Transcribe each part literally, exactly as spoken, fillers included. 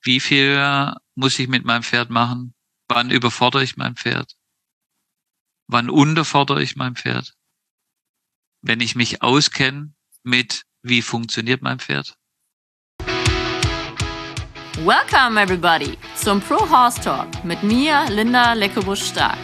wie viel muss ich mit meinem Pferd machen? Wann überfordere ich mein Pferd? Wann unterfordere ich mein Pferd? Wenn ich mich auskenne mit, wie funktioniert mein Pferd? Welcome everybody zum Pro Horse Talk mit mir, Linda Leckebusch-Stark.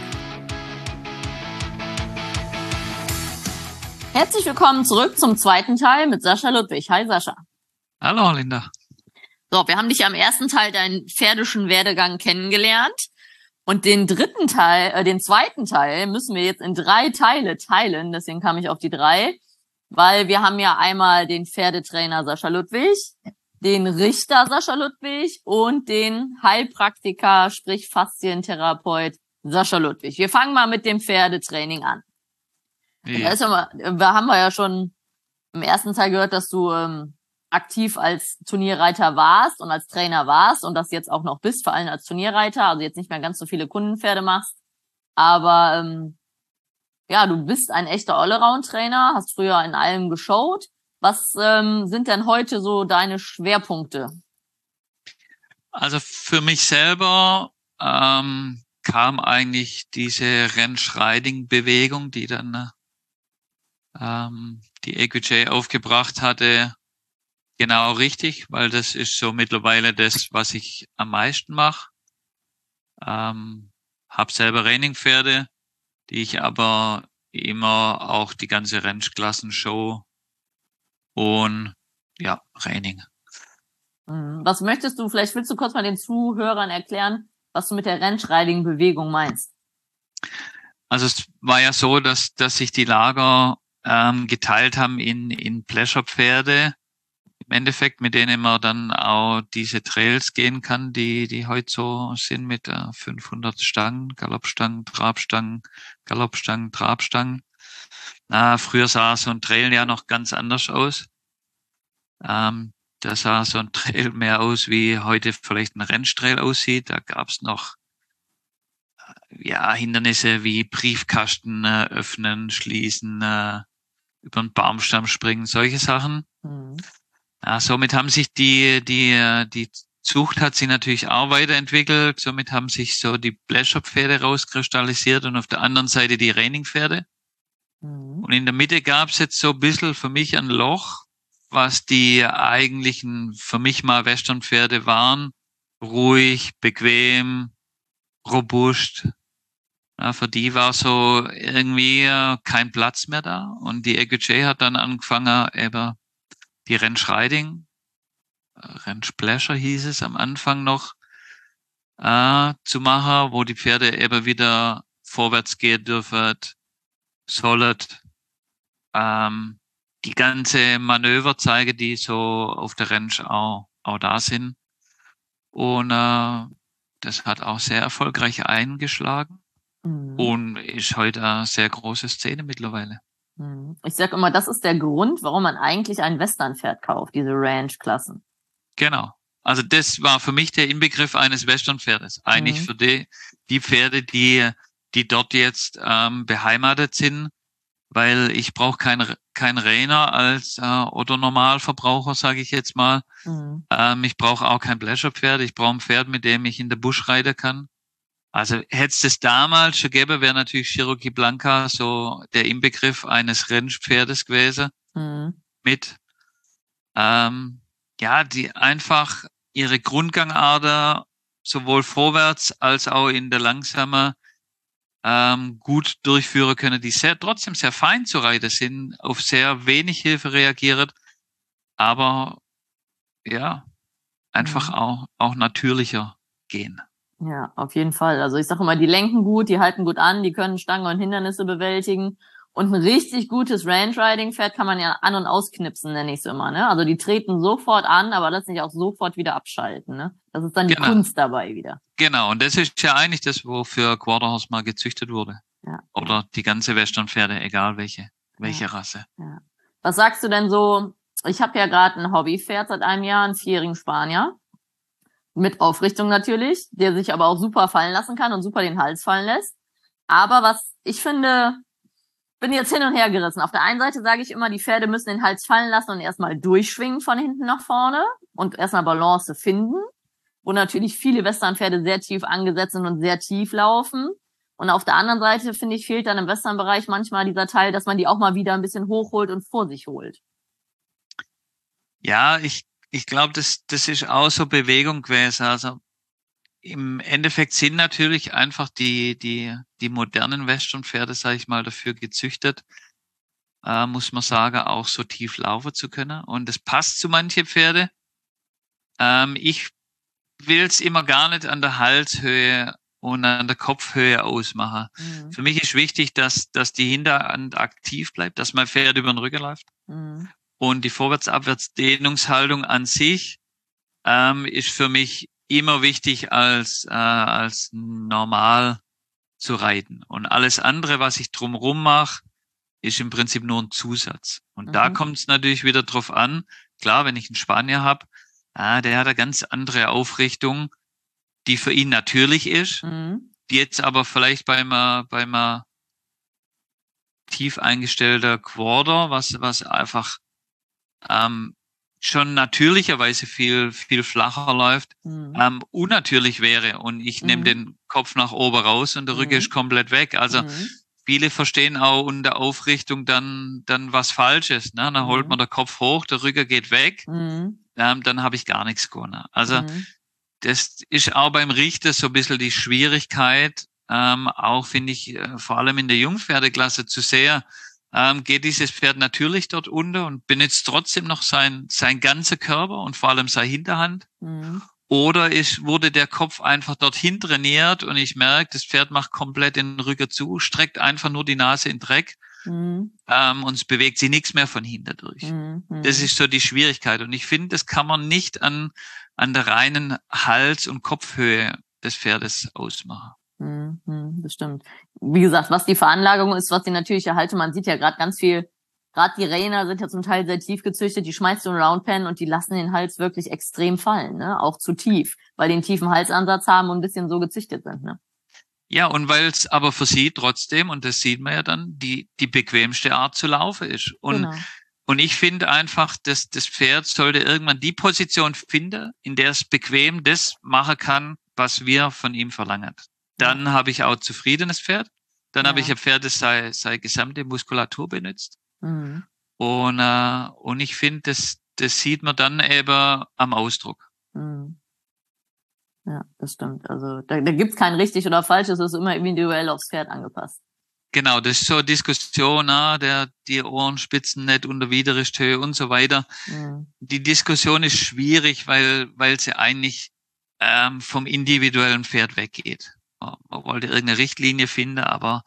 Herzlich willkommen zurück zum zweiten Teil mit Sascha Ludwig. Hi Sascha. Hallo Linda. So, wir haben dich am ersten Teil deinen pferdischen Werdegang kennengelernt und den dritten Teil, äh, den zweiten Teil müssen wir jetzt in drei Teile teilen. Deswegen kam ich auf die drei, weil wir haben ja einmal den Pferdetrainer Sascha Ludwig, den Richter Sascha Ludwig und den Heilpraktiker, sprich Faszientherapeut Sascha Ludwig. Wir fangen mal mit dem Pferdetraining an. Ja. Da ist ja mal, da haben wir ja schon im ersten Teil gehört, dass du ähm, aktiv als Turnierreiter warst und als Trainer warst und das jetzt auch noch bist, vor allem als Turnierreiter, also jetzt nicht mehr ganz so viele Kundenpferde machst. Aber ähm, ja, du bist ein echter Allround-Trainer, hast früher in allem geshowt. Was ähm, sind denn heute so deine Schwerpunkte? Also für mich selber ähm, kam eigentlich diese Ranch-Riding-Bewegung, die dann ähm, die E Q J aufgebracht hatte, genau richtig, weil das ist so mittlerweile das, was ich am meisten mache. Ähm, hab selber Renningpferde, die ich aber immer auch die ganze Ranch-Klassen-Show und ja, Reining. Was möchtest du, vielleicht willst du kurz mal den Zuhörern erklären, was du mit der Ranch-Riding-Bewegung meinst? Also es war ja so, dass dass sich die Lager ähm, geteilt haben in in Pleasure-Pferde, im Endeffekt, mit denen man dann auch diese Trails gehen kann, die die heute so sind mit äh, fünfhundert Stangen, Galoppstangen, Trabstangen, Galoppstangen, Trabstangen. Äh, früher sah so ein Trail ja noch ganz anders aus. Ähm, da sah so ein Trail mehr aus, wie heute vielleicht ein Rennstrail aussieht. Da gab's noch ja Hindernisse wie Briefkasten äh, öffnen, schließen, äh, über einen Baumstamm springen, solche Sachen. Mhm. Ja, somit haben sich die die die Zucht hat sich natürlich auch weiterentwickelt. Somit haben sich so die Pleasure-Pferde rauskristallisiert und auf der anderen Seite die Reining-Pferde. Mhm. Und in der Mitte gab's jetzt so ein bisschen für mich ein Loch, was die eigentlichen, für mich mal Western-Pferde waren. Ruhig, bequem, robust. Ja, für die war so irgendwie kein Platz mehr da. Und die E Q J hat dann angefangen, eben die Ranch Riding, Ranch Pleasure hieß es am Anfang noch, äh, zu machen, wo die Pferde eben wieder vorwärts gehen dürfen, solid, ähm, die ganze Manöver zeigen, die so auf der Ranch auch, auch da sind. Und äh, das hat auch sehr erfolgreich eingeschlagen. Mhm. Und ist heute eine sehr große Szene mittlerweile. Ich sag immer, das ist der Grund, warum man eigentlich ein Westernpferd kauft, diese Ranch-Klassen. Genau. Also das war für mich der Inbegriff eines Westernpferdes. Eigentlich mhm. für die, die Pferde, die, die dort jetzt ähm, beheimatet sind, weil ich brauche keinen kein Reiner als äh, Otto-Normalverbraucher, sage ich jetzt mal. Mhm. Ähm, ich brauche auch kein Pleasure-Pferd. Ich brauche ein Pferd, mit dem ich in der Busch reiten kann. Also hätte es das damals schon gegeben, wäre natürlich Cherokee Blanca so der Inbegriff eines Rennpferdes gewesen. Mhm. Mit ähm, ja, die einfach ihre Grundgangader sowohl vorwärts als auch in der langsamen ähm, gut durchführen können, die sehr trotzdem sehr fein zu reiten sind, auf sehr wenig Hilfe reagieren, aber ja, einfach mhm. auch auch natürlicher gehen. Ja, auf jeden Fall. Also ich sage immer, die lenken gut, die halten gut an, die können Stangen und Hindernisse bewältigen. Und ein richtig gutes Ranch-Riding-Pferd kann man ja an- und ausknipsen, nenne ich es immer. Ne? Also die treten sofort an, aber lassen sich auch sofort wieder abschalten. Ne? Das ist dann die genau. Kunst dabei wieder. Genau, und das ist ja eigentlich das, wofür Quarterhorse mal gezüchtet wurde. Ja. Oder die ganze Western-Pferde, egal welche, welche ja. Rasse. Ja. Was sagst du denn so? Ich habe ja gerade ein Hobbypferd seit einem Jahr, einen vierjährigen Spanier. Mit Aufrichtung natürlich, der sich aber auch super fallen lassen kann und super den Hals fallen lässt. Aber was ich finde, bin jetzt hin und her gerissen. Auf der einen Seite sage ich immer, die Pferde müssen den Hals fallen lassen und erstmal durchschwingen von hinten nach vorne und erstmal Balance finden. wo natürlich viele Westernpferde sehr tief angesetzt sind und sehr tief laufen. Und auf der anderen Seite, finde ich, fehlt dann im Westernbereich manchmal dieser Teil, dass man die auch mal wieder ein bisschen hochholt und vor sich holt. Ja, ich, ich glaube, das, das ist auch so Bewegung gewesen. Also im Endeffekt sind natürlich einfach die, die, die modernen Westernpferde, sage ich mal, dafür gezüchtet, äh, muss man sagen, auch so tief laufen zu können. Und das passt zu manche Pferde. Ähm, ich will es immer gar nicht an der Halshöhe und an der Kopfhöhe ausmachen. Mhm. Für mich ist wichtig, dass, dass die Hinterhand aktiv bleibt, dass mein Pferd über den Rücken läuft. Mhm. Und die Vorwärts-Abwärts-Dehnungshaltung an sich ähm, ist für mich immer wichtig als, äh, als normal zu reiten. Und alles andere, was ich drumherum mache, ist im Prinzip nur ein Zusatz. Und Mhm. da kommt es natürlich wieder drauf an. Klar, wenn ich einen Spanier habe, ah, der hat eine ganz andere Aufrichtung, die für ihn natürlich ist, Mhm. die jetzt aber vielleicht beim, äh, beim äh, tief eingestellter Quarter, was, was einfach ähm, schon natürlicherweise viel, viel flacher läuft, Mhm. ähm, unnatürlich wäre. Und ich nehme Mhm. den Kopf nach oben raus und der Rücken ist Mhm. komplett weg. Also Mhm. viele verstehen auch unter Aufrichtung dann, dann was Falsches. Ne? Dann holt man Mhm. den Kopf hoch, der Rücken geht weg, Mhm. ähm, dann habe ich gar nichts gewonnen. Also Mhm. das ist auch beim Richter so ein bisschen die Schwierigkeit, ähm, auch finde ich, äh, vor allem in der Jungpferdeklasse zu sehr, ähm, geht dieses Pferd natürlich dort unter und benutzt trotzdem noch sein, sein ganzer Körper und vor allem seine Hinterhand. Mhm. Oder ist, wurde der Kopf einfach dorthin trainiert und ich merke, das Pferd macht komplett den Rücken zu, streckt einfach nur die Nase in den Dreck, Mhm. ähm, und es bewegt sie nichts mehr von hinten durch. Mhm. Das Mhm. ist so die Schwierigkeit. Und ich finde, das kann man nicht an, an der reinen Hals- und Kopfhöhe des Pferdes ausmachen. Mhm. Mhm. Das stimmt. Wie gesagt, was die Veranlagung ist, was die natürliche Haltung, man sieht ja gerade ganz viel, gerade die Reiner sind ja zum Teil sehr tief gezüchtet, die schmeißt du in Roundpen und die lassen den Hals wirklich extrem fallen, ne? Auch zu tief, weil die einen tiefen Halsansatz haben und ein bisschen so gezüchtet sind, ne? Ja, und weil es aber für sie trotzdem, und das sieht man ja dann, die, die bequemste Art zu laufen ist. Und, Genau. und ich finde einfach, dass das Pferd sollte irgendwann die Position finden, in der es bequem das machen kann, was wir von ihm verlangen. Dann Ja. habe ich auch zufriedenes Pferd. Dann habe ich Ja. ein Pferd, das seine, seine gesamte Muskulatur benutzt. Mhm. Und, äh, und ich finde, das, das sieht man dann eben am Ausdruck. Mhm. Ja, das stimmt. Also da, da gibt's kein richtig oder falsch, es ist immer individuell aufs Pferd angepasst. Genau, das ist so eine Diskussion, ah, der, die Ohrenspitzen nicht unter Widerrichthöhe und so weiter. Mhm. Die Diskussion ist schwierig, weil, weil sie eigentlich ähm, vom individuellen Pferd weggeht. Man man wollte irgendeine Richtlinie finden, aber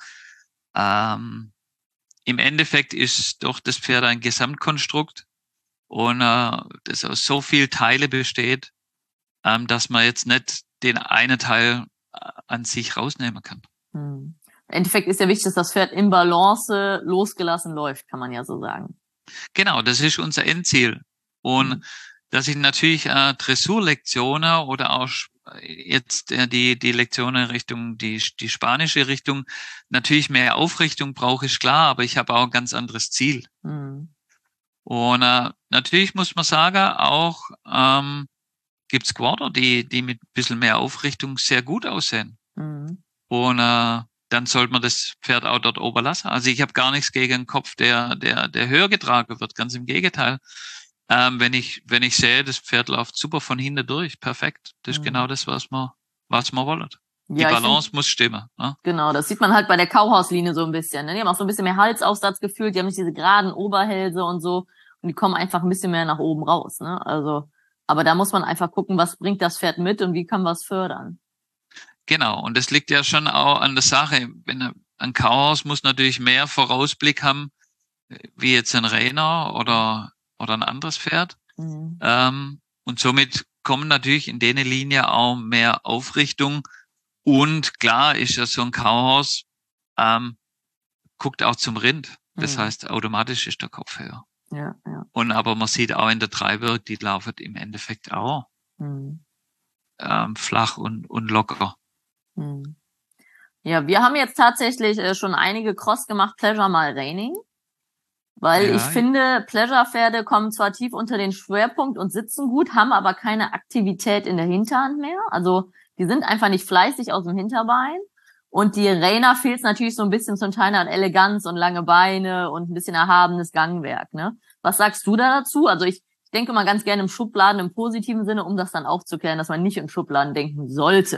ähm, im Endeffekt ist doch das Pferd ein Gesamtkonstrukt und äh, das aus so viel Teile besteht, ähm, dass man jetzt nicht den einen Teil äh, an sich rausnehmen kann. Mhm. Im Endeffekt ist ja wichtig, dass das Pferd im Balance losgelassen läuft, kann man ja so sagen. Genau, das ist unser Endziel. Und Mhm. dass ich natürlich äh, Dressurlektionen oder auch jetzt äh, die die Lektionen Richtung die die spanische Richtung natürlich mehr Aufrichtung brauche, ist klar, aber ich habe auch ein ganz anderes Ziel. Mhm. Und äh, natürlich muss man sagen, auch ähm, gibt's Quarter, die die mit ein bisschen mehr Aufrichtung sehr gut aussehen. Mhm. Und äh, dann sollte man das Pferd auch dort oben lassen. Also ich habe gar nichts gegen einen Kopf, der, der, der höher getragen wird. Ganz im Gegenteil. Ähm, wenn ich, wenn ich sehe, das Pferd läuft super von hinten durch, perfekt. Das ist Mhm. genau das, was man, was man wollen. Die Ja, ich finde, Balance muss stimmen. Ne? genau, das sieht man halt bei der Kauhauslinie so ein bisschen. Ne? Die haben auch so ein bisschen mehr Halsaufsatz gefühlt, die haben nicht diese geraden Oberhälse und so. Und die kommen einfach ein bisschen mehr nach oben raus. Ne? Also, aber da muss man einfach gucken, was bringt das Pferd mit und wie kann man es fördern. Genau. Und das liegt ja schon auch an der Sache. Wenn er, ein Kauhaus muss natürlich mehr Vorausblick haben, wie jetzt ein Reiner oder, oder ein anderes Pferd. Mhm. Ähm, und somit kommen natürlich in der Linie auch mehr Aufrichtung. Und klar ist ja so ein Kauhaus, ähm, guckt auch zum Rind. Das Mhm. heißt, automatisch ist der Kopf höher. Ja, ja. Und aber man sieht auch in der Dreiberg, die laufen im Endeffekt auch Mhm. ähm, flach und, und locker. Mhm. Ja, wir haben jetzt tatsächlich äh, schon einige Cross gemacht, Pleasure mal Reining. Weil ich Ja, finde, Pleasure-Pferde kommen zwar tief unter den Schwerpunkt und sitzen gut, haben aber keine Aktivität in der Hinterhand mehr. Also die sind einfach nicht fleißig aus dem Hinterbein. Und die Reiner fehlt natürlich so ein bisschen zum Teil an Eleganz und lange Beine und ein bisschen erhabenes Gangwerk. Ne? Was sagst du da dazu? Also ich, ich denke mal ganz gerne im Schubladen im positiven Sinne, um das dann aufzuklären, dass man nicht in Schubladen denken sollte.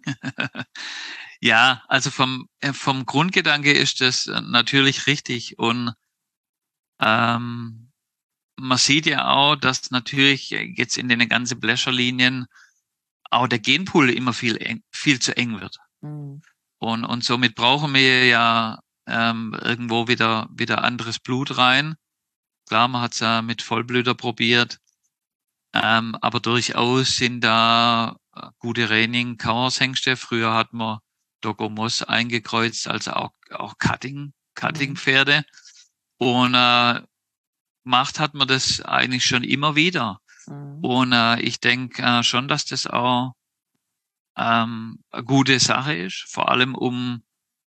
ja, also vom, äh, vom Grundgedanke ist das äh, natürlich richtig. Und ähm, man sieht ja auch, dass natürlich jetzt in den ganzen Blecherlinien auch der Genpool immer viel eng, viel zu eng wird. Mhm. Und, und somit brauchen wir ja ähm, irgendwo wieder, wieder anderes Blut rein. Klar, man hat es ja mit Vollblüter probiert, ähm, aber durchaus sind da gute Reining-Kauershengste. Früher hat man Dogo Moss eingekreuzt, also auch, auch Cutting, Cutting-Pferde. Und äh, gemacht hat man das eigentlich schon immer wieder. Mhm. Und äh, ich denke äh, schon, dass das auch ähm, eine gute Sache ist, vor allem um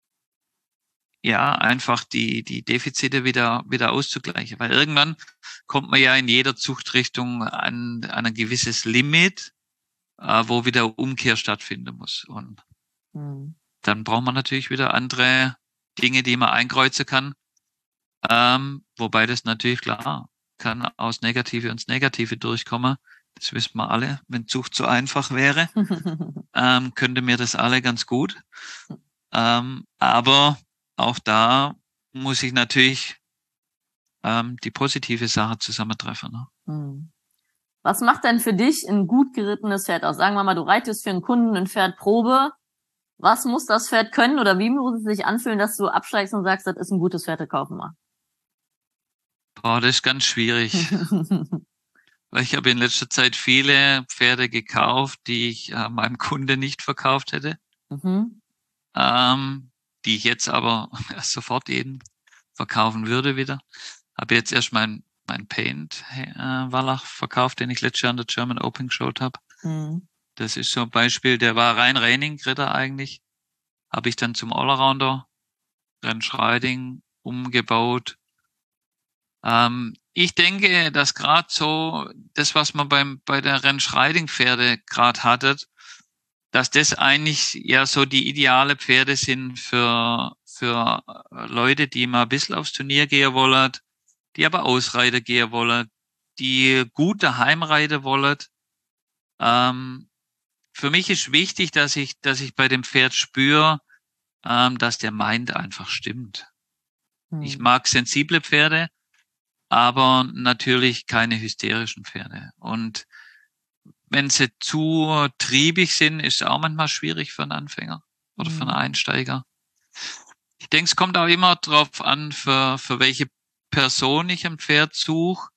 ja einfach die die Defizite wieder wieder auszugleichen, weil irgendwann kommt man ja in jeder Zuchtrichtung an, an ein gewisses Limit, äh, wo wieder Umkehr stattfinden muss. Und Mhm. dann braucht man natürlich wieder andere Dinge, die man einkreuzen kann. Ähm, wobei das natürlich klar kann aus Negative ins Negative durchkommen. Das wissen wir alle. Wenn Zucht so einfach wäre, ähm, könnte mir das alle ganz gut. Ähm, aber auch da muss ich natürlich ähm, die positive Sache zusammentreffen. Ne? Mhm. Was macht denn für dich ein gut gerittenes Pferd aus? Sagen wir mal, du reitest für einen Kunden ein Pferd Probe. Was muss das Pferd können oder wie muss es sich anfühlen, dass du absteigst und sagst, das ist ein gutes Pferd, das kaufen wir? Boah, das ist ganz schwierig. Weil ich habe in letzter Zeit viele Pferde gekauft, die ich äh, meinem Kunde nicht verkauft hätte. Mhm. Ähm, die ich jetzt aber sofort jeden verkaufen würde wieder. Habe jetzt erst mein mein Paint äh, Wallach verkauft, den ich letztes Jahr an der German Open geschaut habe. Mhm. Das ist so ein Beispiel, der war rein Reining-Ritter eigentlich. Habe ich dann zum Allrounder Rennschreiding umgebaut. Ähm, ich denke, dass gerade so das, was man beim bei der Rennschreiding-Pferde gerade hattet, dass das eigentlich ja so die ideale Pferde sind für für Leute, die mal ein bisschen aufs Turnier gehen wollen, die aber Ausreiter gehen wollen, die gut daheim reiten wollen. Ähm, für mich ist wichtig, dass ich, dass ich bei dem Pferd spüre, ähm, dass der Mind einfach stimmt. Ich Mhm. mag sensible Pferde, aber natürlich keine hysterischen Pferde. Und wenn sie zu triebig sind, ist es auch manchmal schwierig für einen Anfänger oder für einen Mhm. Einsteiger. Ich denke, es kommt auch immer drauf an, für, für welche Person ich ein Pferd suche.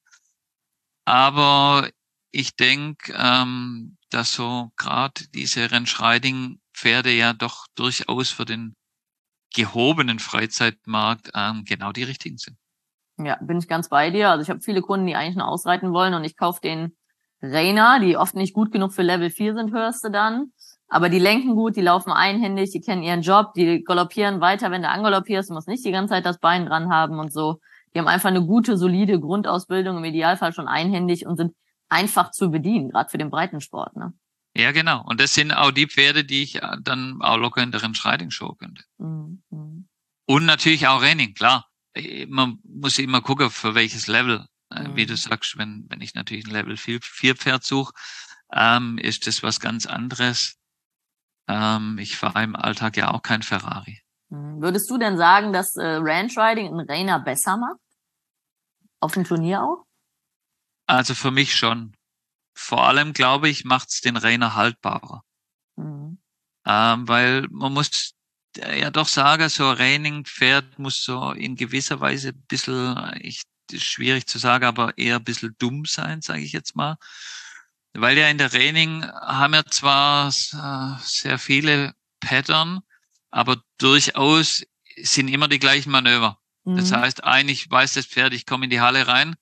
Aber ich denke, ähm, dass so gerade diese Rennschreiding-Pferde ja doch durchaus für den gehobenen Freizeitmarkt ähm, genau die richtigen sind. Ja, bin ich ganz bei dir. Also ich habe viele Kunden, die eigentlich nur ausreiten wollen und ich kaufe den Reiner, die oft nicht gut genug für Level vier sind, hörst du dann. Aber die lenken gut, die laufen einhändig, die kennen ihren Job, die galoppieren weiter, wenn du angaloppierst, du musst nicht die ganze Zeit das Bein dran haben und so. Die haben einfach eine gute, solide Grundausbildung, im Idealfall schon einhändig und sind einfach zu bedienen, gerade für den Breitensport. Ne? Ja, genau. Und das sind auch die Pferde, die ich äh, dann auch locker in der Rennschreiding-Show könnte. Mhm. Und natürlich auch Reining, klar. Äh, Man muss immer gucken, für welches Level. Äh, Wie du Mhm. sagst, wenn, wenn ich natürlich ein Level vier Pferd suche, ähm, ist das was ganz anderes. Ähm, ich fahre im Alltag ja auch kein Ferrari. Mhm. Würdest du denn sagen, dass äh, Ranch Riding einen Reiner besser macht? Auf dem Turnier auch? Also für mich schon. Vor allem, glaube ich, macht's den Rainer haltbarer. Mhm. Ähm, weil man muss ja doch sagen, so ein Reining-Pferd muss so in gewisser Weise ein bisschen, ich, das ist schwierig zu sagen, aber eher ein bisschen dumm sein, sage ich jetzt mal. Weil ja in der Reining haben ja zwar äh, sehr viele Pattern, aber durchaus sind immer die gleichen Manöver. Das Mhm. heißt, eigentlich weiß das Pferd, ich komme in die Halle rein,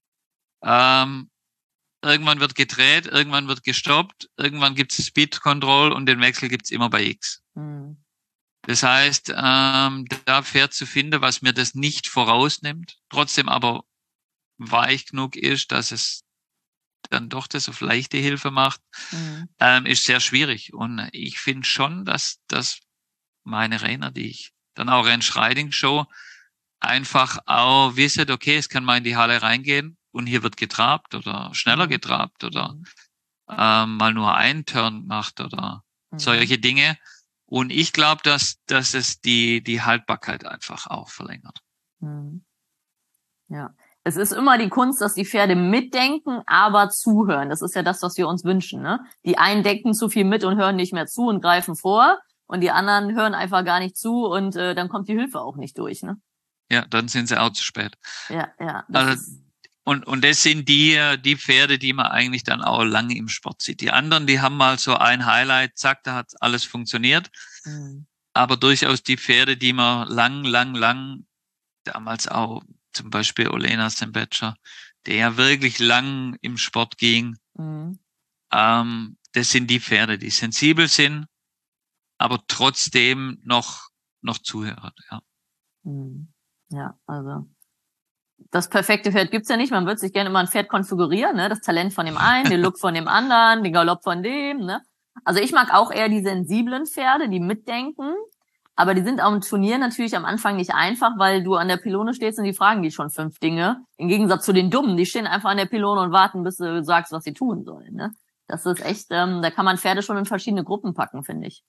ähm, irgendwann wird gedreht, irgendwann wird gestoppt, irgendwann gibt es Speed Control und den Wechsel gibt's immer bei X. Mhm. Das heißt, ähm, da Pferd zu finden, was mir das nicht vorausnimmt, trotzdem aber weich genug ist, dass es dann doch das auf leichte Hilfe macht, Mhm. ähm, ist sehr schwierig. Und ich finde schon, dass, dass meine Trainer, die ich dann auch Rennschreiting show, einfach auch wissen, okay, es kann mal in die Halle reingehen und hier wird getrabt oder schneller Mhm. getrabt oder Mhm. ähm, mal nur einen Turn gemacht oder Mhm. solche Dinge. Und ich glaube, dass, dass es die, die Haltbarkeit einfach auch verlängert. Mhm. Ja. Es ist immer die Kunst, dass die Pferde mitdenken, aber zuhören. Das ist ja das, was wir uns wünschen, ne? Die einen denken zu viel mit und hören nicht mehr zu und greifen vor. Und die anderen hören einfach gar nicht zu und äh, dann kommt die Hilfe auch nicht durch, ne? Ja, dann sind sie auch zu spät. Ja, ja. Das Also, ist, und, und das sind die, die Pferde, die man eigentlich dann auch lange im Sport sieht. Die anderen, die haben mal so ein Highlight, zack, da hat alles funktioniert. mhm. Aber durchaus die Pferde, die man lang, lang, lang, damals auch zum Beispiel Olena Sembecher, der ja wirklich lang im Sport ging, Mhm. ähm, das sind die Pferde, die sensibel sind, aber trotzdem noch, noch zuhören. Ja. Mhm. Ja, also das perfekte Pferd gibt's ja nicht. Man wird sich gerne immer ein Pferd konfigurieren, ne? Das Talent von dem einen, den Look von dem anderen, den Galopp von dem, ne? Also ich mag auch eher die sensiblen Pferde, die mitdenken. Aber die sind am Turnier natürlich am Anfang nicht einfach, weil du an der Pylone stehst und die fragen die schon fünf Dinge. Im Gegensatz zu den Dummen, die stehen einfach an der Pylone und warten, bis du sagst, was sie tun sollen, ne? Das ist echt, ähm, da kann man Pferde schon in verschiedene Gruppen packen, finde ich.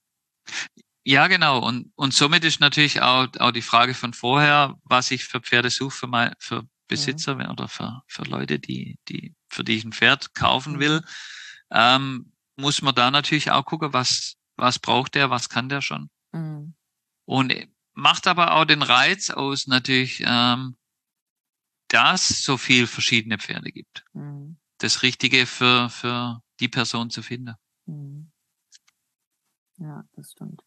Ja, genau. Und, und somit ist natürlich auch, auch die Frage von vorher, was ich für Pferde suche für, mein, für Mhm. Besitzer oder für, für Leute, die, die, für die ich ein Pferd kaufen will, Mhm. ähm, muss man da natürlich auch gucken, was, was braucht der, was kann der schon. Mhm. Und macht aber auch den Reiz aus natürlich, ähm, dass es so viel verschiedene Pferde gibt. Mhm. Das Richtige für, für die Person zu finden. Mhm. Ja, das stimmt.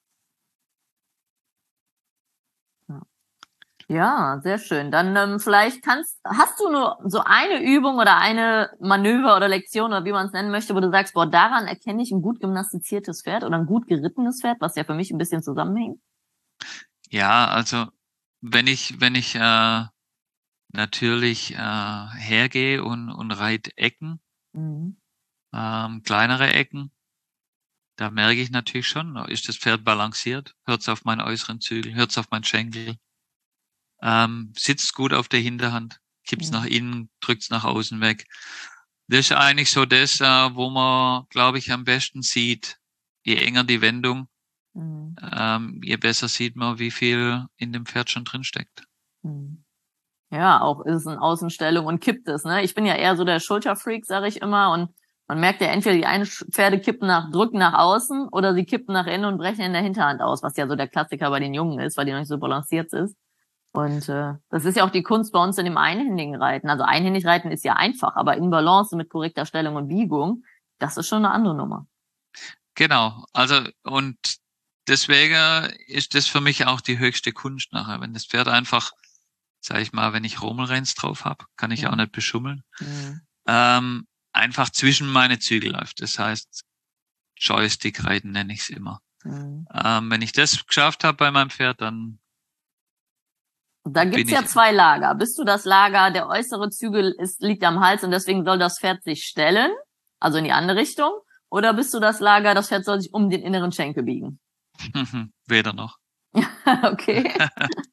Ja. Ja, sehr schön. Dann ähm, vielleicht kannst, hast du nur so eine Übung oder eine Manöver oder Lektion oder wie man es nennen möchte, wo du sagst, boah, daran erkenne ich ein gut gymnastiziertes Pferd oder ein gut gerittenes Pferd, was ja für mich ein bisschen zusammenhängt. Ja, also wenn ich, wenn ich äh, natürlich äh, hergehe und, und reite Ecken, Mhm. ähm, kleinere Ecken, da merke ich natürlich schon, ist das Pferd balanciert, hört es auf meinen äußeren Zügel, hört es auf meinen Schenkel, ähm, sitzt gut auf der Hinterhand, kippt's nach Mhm. innen, drückt's nach außen weg. Das ist eigentlich so das, äh, wo man, glaube ich, am besten sieht, je enger die Wendung, Mhm. ähm, je besser sieht man, wie viel in dem Pferd schon drin steckt. Mhm. Ja, auch ist es in Außenstellung und kippt es, ne? Ich bin ja eher so der Schulterfreak, sage ich immer, und man merkt ja entweder die einen Pferde kippen nach, drücken nach außen oder sie kippen nach innen und brechen in der Hinterhand aus, was ja so der Klassiker bei den Jungen ist, weil die noch nicht so balanciert ist. Und äh, das ist ja auch die Kunst bei uns in dem einhändigen Reiten. Also einhändig reiten ist ja einfach, aber in Balance mit korrekter Stellung und Biegung, das ist schon eine andere Nummer. Genau, also und deswegen ist das für mich auch die höchste Kunst nachher, wenn das Pferd einfach, sag ich mal, wenn ich Romelreins drauf habe, kann ich auch Mhm. nicht beschummeln, Mhm. ähm, einfach zwischen meine Zügel läuft. Das heißt, Joystick-Reiten nenne ich es immer. Mhm. Ähm, wenn ich das geschafft habe bei meinem Pferd, dann Da bin gibt's ja ich, zwei Lager. Bist du das Lager, der äußere Zügel ist, liegt am Hals und deswegen soll das Pferd sich stellen, also in die andere Richtung? Oder bist du das Lager, das Pferd soll sich um den inneren Schenkel biegen? weder noch. Okay.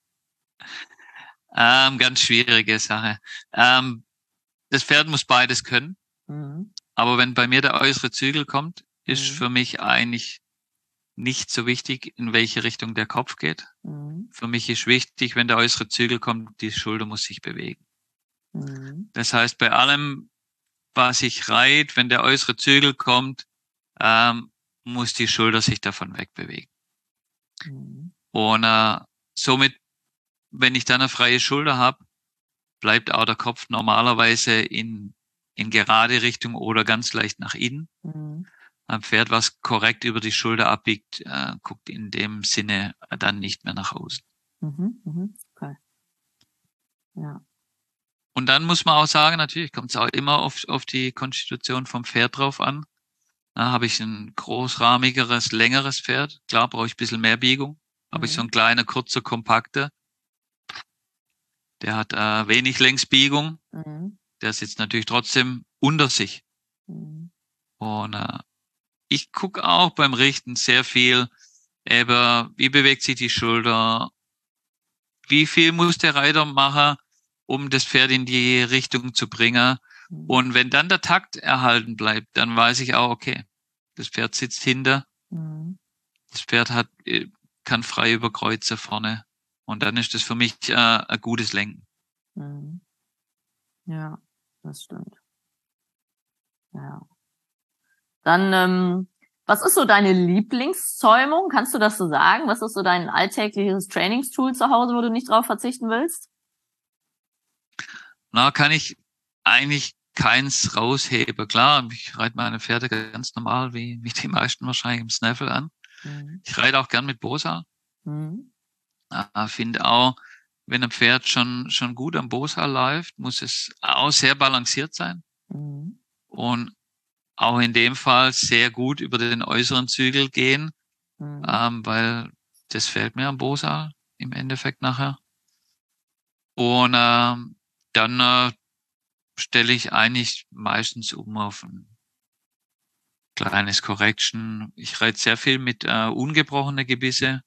ähm, ganz schwierige Sache. Ähm, das Pferd muss beides können, Mhm. aber wenn bei mir der äußere Zügel kommt, ist Mhm. für mich eigentlich nicht so wichtig, in welche Richtung der Kopf geht. Mhm. Für mich ist wichtig, wenn der äußere Zügel kommt, die Schulter muss sich bewegen. Mhm. Das heißt, bei allem, was ich reite, wenn der äußere Zügel kommt, ähm, muss die Schulter sich davon wegbewegen. Mhm. Und äh, somit, wenn ich dann eine freie Schulter habe, bleibt auch der Kopf normalerweise in, in gerade Richtung oder ganz leicht nach innen. Mhm. Ein Pferd, was korrekt über die Schulter abbiegt, äh, guckt in dem Sinne dann nicht mehr nach außen. Mhm. Mhm. Okay. Ja. Und dann muss man auch sagen, natürlich kommt es auch immer auf, auf die Konstitution vom Pferd drauf an. Da habe ich ein großrahmigeres, längeres Pferd. Klar, brauche ich ein bisschen mehr Biegung. habe ich so einen kleiner, kurzer, kompakter. Der hat äh, wenig Längsbiegung. Mhm. Der sitzt natürlich trotzdem unter sich. Mhm. Und äh, ich gucke auch beim Richten sehr viel, eben, wie bewegt sich die Schulter, wie viel muss der Reiter machen, um das Pferd in die Richtung zu bringen. Mhm. Und wenn dann der Takt erhalten bleibt, dann weiß ich auch, okay, das Pferd sitzt hinter, Mhm. das Pferd hat, kann frei überkreuzen vorne. Und dann ist das für mich äh, ein gutes Lenken. Mhm. Ja, das stimmt. Ja. Dann, ähm, was ist so deine Lieblingszäumung? Kannst du das so sagen? Was ist so dein alltägliches Trainingstool zu Hause, wo du nicht drauf verzichten willst? Na, kann ich eigentlich keins rausheben. Klar, ich reite meine Pferde ganz normal, wie, wie die meisten wahrscheinlich im Snaffle an. Mhm. Ich reite auch gern mit Bosa. Mhm. Äh, finde auch, wenn ein Pferd schon, schon gut am Bosa läuft, muss es auch sehr balanciert sein. Mhm. Und auch in dem Fall sehr gut über den äußeren Zügel gehen, Mhm. ähm, weil das fällt mir am Bosa im Endeffekt nachher. Und ähm, dann äh, stelle ich eigentlich meistens um auf ein kleines Correction. Ich reite sehr viel mit äh, ungebrochene Gebisse,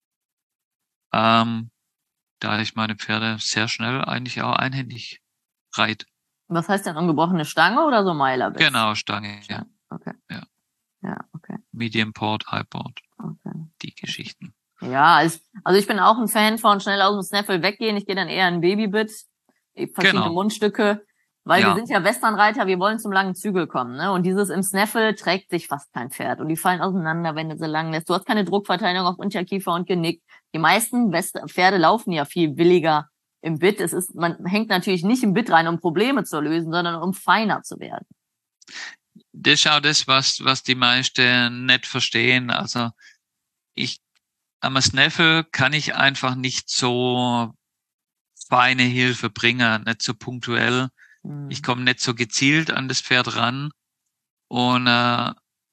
ähm, da ich meine Pferde sehr schnell eigentlich auch einhändig reite. Was heißt denn ungebrochene Stange oder so Meilerbits? Genau, Stange, ja. Okay. Ja. Ja, okay. Medium Port, High Port, Okay. die Geschichten. Ja, also, also ich bin auch ein Fan von schnell aus dem Snaffle weggehen. Ich gehe dann eher in Babybit, verschiedene Genau. Mundstücke, weil wir Ja. sind ja Westernreiter, wir wollen zum langen Zügel kommen, ne? Und dieses im Snaffle trägt sich fast kein Pferd und die fallen auseinander, wenn du sie lang lässt. Du hast keine Druckverteilung auf Unterkiefer und Genick. Die meisten West Pferde laufen ja viel billiger im Bit. Es ist, man hängt natürlich nicht im Bit rein, um Probleme zu lösen, sondern um feiner zu werden. Das ist auch das, was, was die meisten nicht verstehen. Also ich, am Snaffle kann ich einfach nicht so feine Hilfe bringen, nicht so punktuell. Hm. Ich komme nicht so gezielt an das Pferd ran. Und äh,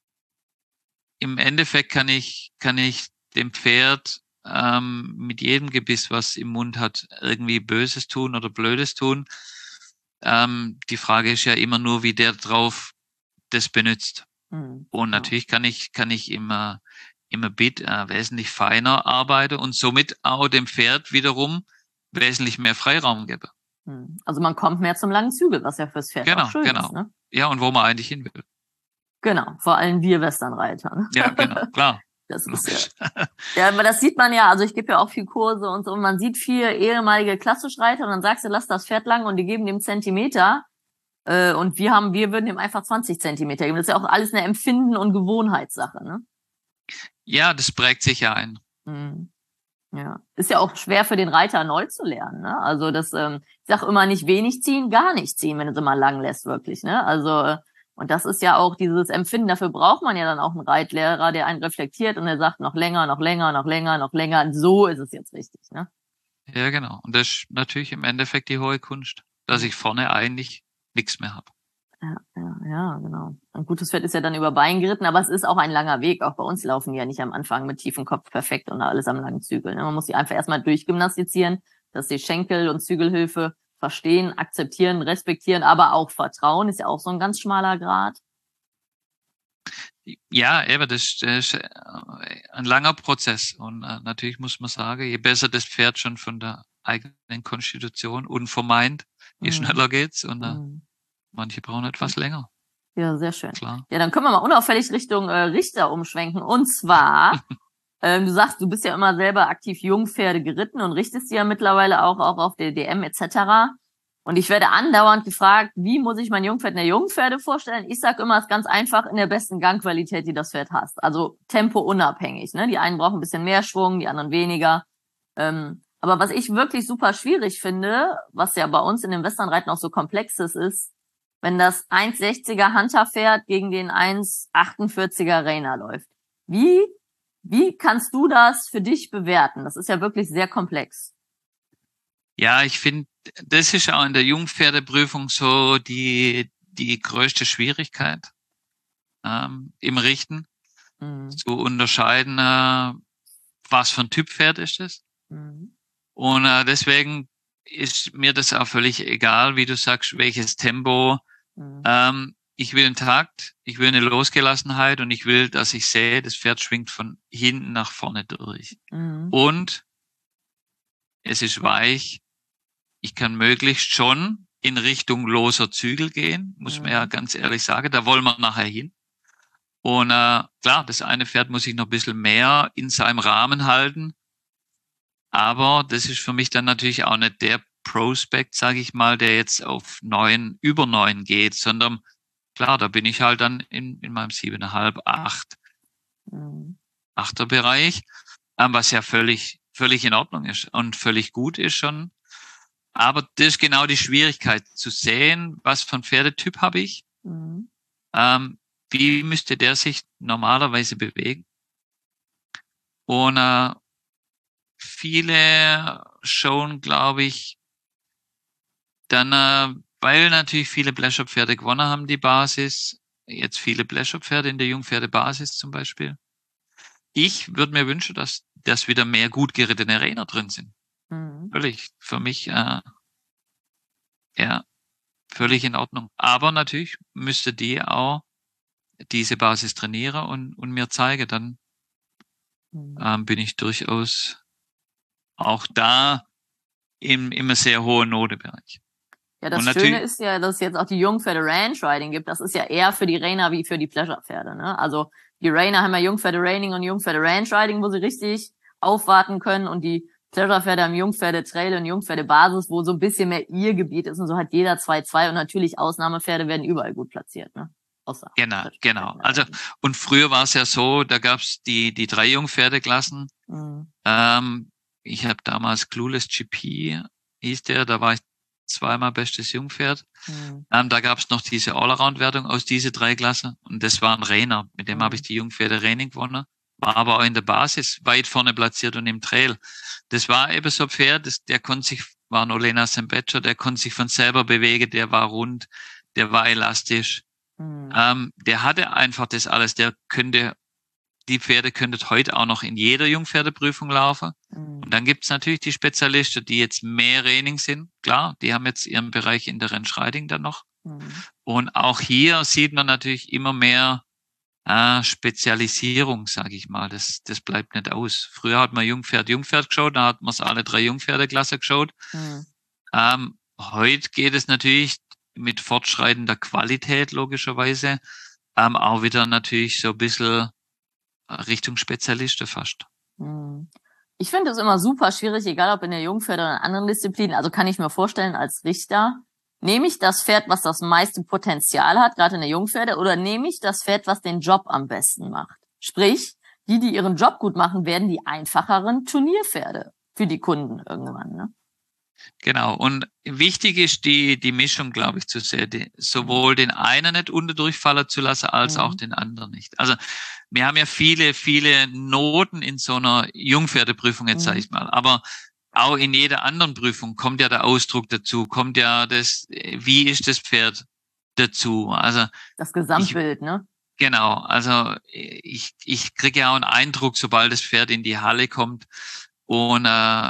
im Endeffekt kann ich, kann ich dem Pferd ähm, mit jedem Gebiss, was im Mund hat, irgendwie Böses tun oder Blödes tun. Ähm, die Frage ist ja immer nur, wie der drauf das benutzt. Hm. Und Ja. natürlich kann ich, kann ich immer, immer Bit äh, wesentlich feiner arbeiten und somit auch dem Pferd wiederum wesentlich mehr Freiraum geben. Hm. Also man kommt mehr zum langen Zügel, was ja fürs Pferd auch Genau, schön genau. ist, ne? Ja, und wo man eigentlich hin will. Genau, vor allem wir Westernreiter. Ne? Ja, genau, klar. Das ist ja, ja, aber das sieht man ja, also ich gebe ja auch viel Kurse und so, und man sieht viel ehemalige Klassischreiter und dann sagst du, lass das Pferd lang und die geben dem Zentimeter äh, und wir haben, wir würden ihm einfach zwanzig Zentimeter geben. Das ist ja auch alles eine Empfinden- und Gewohnheitssache, ne? Ja, das prägt sich ja ein. Mhm. Ja, ist ja auch schwer für den Reiter neu zu lernen, ne? Also das, ähm, ich sag immer nicht wenig ziehen, gar nicht ziehen, wenn du sie mal lang lässt, wirklich, ne? Also und das ist ja auch dieses Empfinden, dafür braucht man ja dann auch einen Reitlehrer, der einen reflektiert und der sagt noch länger, noch länger, noch länger, noch länger. Und so ist es jetzt richtig, ne? Ja, genau. Und das ist natürlich im Endeffekt die hohe Kunst, dass ich vorne eigentlich nichts mehr habe. Ja, ja, ja, genau. Ein gutes Pferd ist ja dann über Bein geritten, aber es ist auch ein langer Weg. Auch bei uns laufen die ja nicht am Anfang mit tiefem Kopf perfekt und alles am langen Zügel. Ne? Man muss die einfach erstmal durchgymnastizieren, dass die Schenkel- und Zügelhilfe verstehen, akzeptieren, respektieren, aber auch vertrauen. Ist ja auch so ein ganz schmaler Grat. Ja, eben, das, das ist ein langer Prozess. Und äh, natürlich muss man sagen, je besser das Pferd schon von der eigenen Konstitution unvermeint, je Mhm. schneller geht's. Und äh, Mhm. manche brauchen etwas länger. Ja, sehr schön. Klar. Ja, dann können wir mal unauffällig Richtung äh, Richter umschwenken. Und zwar, ähm, du sagst, du bist ja immer selber aktiv Jungpferde geritten und richtest die ja mittlerweile auch, auch auf der D M et cetera. Und ich werde andauernd gefragt, wie muss ich mein Jungpferd in der Jungpferde vorstellen? Ich sag immer, es ist ganz einfach in der besten Gangqualität, die das Pferd hast. Also tempounabhängig. Ne? Die einen brauchen ein bisschen mehr Schwung, die anderen weniger. Ähm, aber was ich wirklich super schwierig finde, was ja bei uns in dem Westernreiten auch so komplexes ist, wenn das eins sechziger Hunter-Pferd gegen den eins achtundvierziger Reiner läuft. Wie, wie kannst du das für dich bewerten? Das ist ja wirklich sehr komplex. Ja, ich finde, das ist auch in der Jungpferdeprüfung so die, die größte Schwierigkeit ähm, im Richten. Mhm. Zu unterscheiden, äh, was für ein Typ Pferd ist es. Mhm. Und äh, deswegen ist mir das auch völlig egal, wie du sagst, welches Tempo. Mhm. Ähm, ich will einen Takt, ich will eine Losgelassenheit und ich will, dass ich sehe, das Pferd schwingt von hinten nach vorne durch. Mhm. Und es ist weich. Ich kann möglichst schon in Richtung loser Zügel gehen, muss man ja Mhm. ganz ehrlich sagen. Da wollen wir nachher hin. Und äh, klar, das eine Pferd muss ich noch ein bisschen mehr in seinem Rahmen halten. Aber das ist für mich dann natürlich auch nicht der Prospect, sage ich mal, der jetzt auf neun, über neun geht, sondern klar, da bin ich halt dann in, in meinem siebeneinhalb, acht, Mhm. achter Bereich, ähm, was ja völlig, völlig in Ordnung ist und völlig gut ist schon. Aber das ist genau die Schwierigkeit, zu sehen, was für ein Pferdetyp habe ich, Mhm. ähm, wie müsste der sich normalerweise bewegen. Und äh, viele schon, glaube ich, dann, äh, weil natürlich viele Blescher-Pferde gewonnen haben, die Basis, jetzt viele Blescher-Pferde in der Jungpferdebasis zum Beispiel. Ich würde mir wünschen, dass, dass wieder mehr gut gerittene Reiter drin sind. Mhm. Völlig, für mich, äh, ja, völlig in Ordnung. Aber natürlich müsste die auch diese Basis trainieren und, und mir zeigen, dann Mhm. ähm, bin ich durchaus auch da im, im sehr hohen Notebereich. Ja, Und das Schöne natürlich, ist ja, dass es jetzt auch die Jungpferde Ranch Riding gibt. Das ist ja eher für die Reiner wie für die Pleasure-Pferde, ne? Also die Reiner haben ja Jungpferde Reining und Jungpferde Ranch Riding, wo sie richtig aufwarten können, und die Pleasure-Pferde haben Jungpferde Trail und Jungpferde Basis, wo so ein bisschen mehr ihr Gebiet ist, und so hat jeder zwei, zwei, und natürlich Ausnahmepferde werden überall gut platziert, ne? Außer genau, genau. Pleasure-Pferden Also, dabei. und früher war es ja so, da gab's die, die drei Jungpferdeklassen. Mhm. Ähm, ich habe damals Clueless G P, hieß der, da war ich zweimal bestes Jungpferd. Mhm. Ähm, da gab's noch diese Allround-Wertung aus diese drei Klassen und das war ein Rainer. Mit dem habe ich Mhm. die Jungpferde Reining gewonnen. War aber auch in der Basis weit vorne platziert und im Trail. Das war eben so ein Pferd, das, der konnte sich, war ein Olena Sembecher, der konnte sich von selber bewegen, der war rund, der war elastisch. Mhm. Ähm, der hatte einfach das alles, der könnte, die Pferde könnten heute auch noch in jeder Jungpferdeprüfung laufen. Und Mhm. dann gibt's natürlich die Spezialisten, die jetzt mehr Training sind. Klar, die haben jetzt ihren Bereich in der Rennschreiding dann noch. Mhm. Und auch hier sieht man natürlich immer mehr äh, Spezialisierung, sage ich mal. Das, das bleibt nicht aus. Früher hat man Jungpferd, Jungpferd geschaut, da hat man alle drei Jungpferdeklasse geschaut. Mhm. Ähm, heute geht es natürlich mit fortschreitender Qualität logischerweise ähm, auch wieder natürlich so ein bisschen Richtung Spezialisten fast. Mhm. Ich finde es immer super schwierig, egal ob in der Jungpferde oder in anderen Disziplinen. Also kann ich mir vorstellen, als Richter, nehme ich das Pferd, was das meiste Potenzial hat, gerade in der Jungpferde, oder nehme ich das Pferd, was den Job am besten macht? Sprich, die, die ihren Job gut machen, werden die einfacheren Turnierpferde für die Kunden irgendwann, ne? Genau. Und wichtig ist die, die Mischung, glaube ich, zu sehen. Die, Mhm. sowohl den einen nicht unter durchfallen zu lassen, als auch Mhm. den anderen nicht. Also, wir haben ja viele, viele Noten in so einer Jungpferdeprüfung, jetzt sage Mhm. ich mal. Aber auch in jeder anderen Prüfung kommt ja der Ausdruck dazu, kommt ja das, wie ist das Pferd dazu? Also, Das ich, Gesamtbild, ne? genau, also ich, ich kriege ja auch einen Eindruck, sobald das Pferd in die Halle kommt und äh,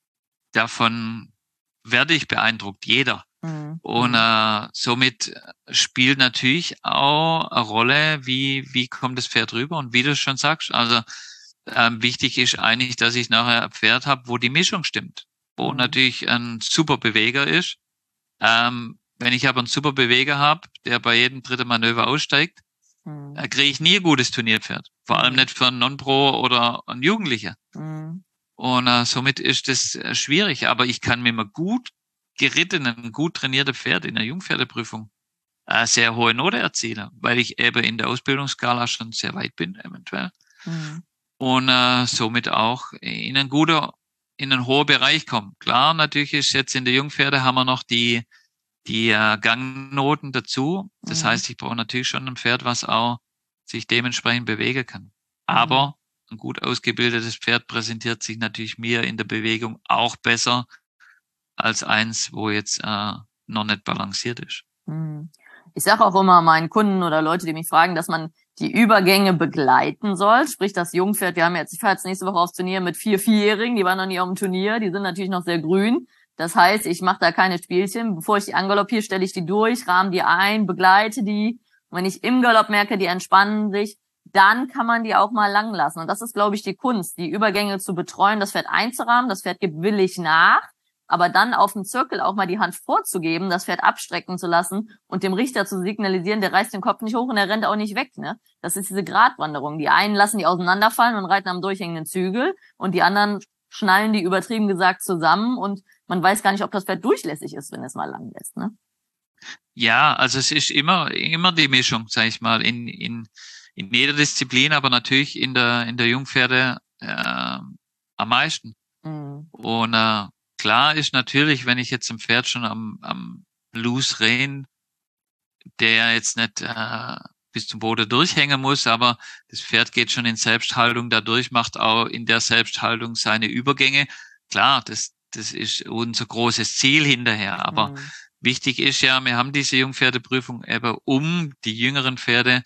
davon werde ich beeindruckt, jeder. Mhm. Und Mhm. äh, somit spielt natürlich auch eine Rolle, wie, wie kommt das Pferd rüber. Und wie du schon sagst, also ähm, wichtig ist eigentlich, dass ich nachher ein Pferd habe, wo die Mischung stimmt. Wo Mhm. natürlich ein super Beweger ist. Ähm, wenn ich aber einen super Beweger habe, der bei jedem dritten Manöver aussteigt, Mhm. äh, kriege ich nie ein gutes Turnierpferd. Vor allem Mhm. nicht für einen Non-Pro oder einen Jugendlicher. Mhm. Und äh, somit ist es äh, schwierig. Aber ich kann mir mal gut gerittenen, gut trainierte Pferd in der Jungpferdeprüfung äh, sehr hohe Note erzielen, weil ich eben in der Ausbildungsskala schon sehr weit bin, eventuell. Mhm. Und äh, somit auch in einen guten, in einen hohen Bereich komme. Klar, natürlich ist jetzt in der Jungpferde haben wir noch die, die äh, Gangnoten dazu. Das Mhm. heißt, ich brauche natürlich schon ein Pferd, was auch sich dementsprechend bewegen kann. Mhm. Aber ein gut ausgebildetes Pferd präsentiert sich natürlich mir in der Bewegung auch besser als eins, wo jetzt äh, noch nicht balanciert ist. Mhm. Ich sage auch immer meinen Kunden oder Leute, die mich fragen, dass man die Übergänge begleiten soll. Sprich, das Jungpferd, wir haben jetzt, ich fahre jetzt nächste Woche aufs Turnier mit vier Vierjährigen, die waren noch nie auf dem Turnier, die sind natürlich noch sehr grün. Das heißt, ich mache da keine Spielchen. Bevor ich die angaloppiere, stelle ich die durch, rahme die ein, begleite die. Und wenn ich im Galopp merke, die entspannen sich, dann kann man die auch mal lang lassen. Und das ist, glaube ich, die Kunst, die Übergänge zu betreuen, das Pferd einzurahmen. Das Pferd gibt willig nach, aber dann auf dem Zirkel auch mal die Hand vorzugeben, das Pferd abstrecken zu lassen und dem Richter zu signalisieren, der reißt den Kopf nicht hoch und der rennt auch nicht weg. Ne? Das ist diese Gratwanderung. Die einen lassen die auseinanderfallen und reiten am durchhängenden Zügel und die anderen schnallen die übertrieben gesagt zusammen und man weiß gar nicht, ob das Pferd durchlässig ist, wenn es mal lang lässt. Ne? Ja, also es ist immer immer die Mischung, sag ich mal, in in in jeder Disziplin, aber natürlich in der in der Jungpferde äh, am meisten. Mhm. Und äh, klar ist natürlich, wenn ich jetzt ein Pferd schon am am Loose Rein, der jetzt nicht äh, bis zum Boden durchhängen muss, aber das Pferd geht schon in Selbsthaltung dadurch, macht auch in der Selbsthaltung seine Übergänge. Klar, das das ist unser großes Ziel hinterher, aber mhm. wichtig ist ja, wir haben diese Jungpferdeprüfung eben, um die jüngeren Pferde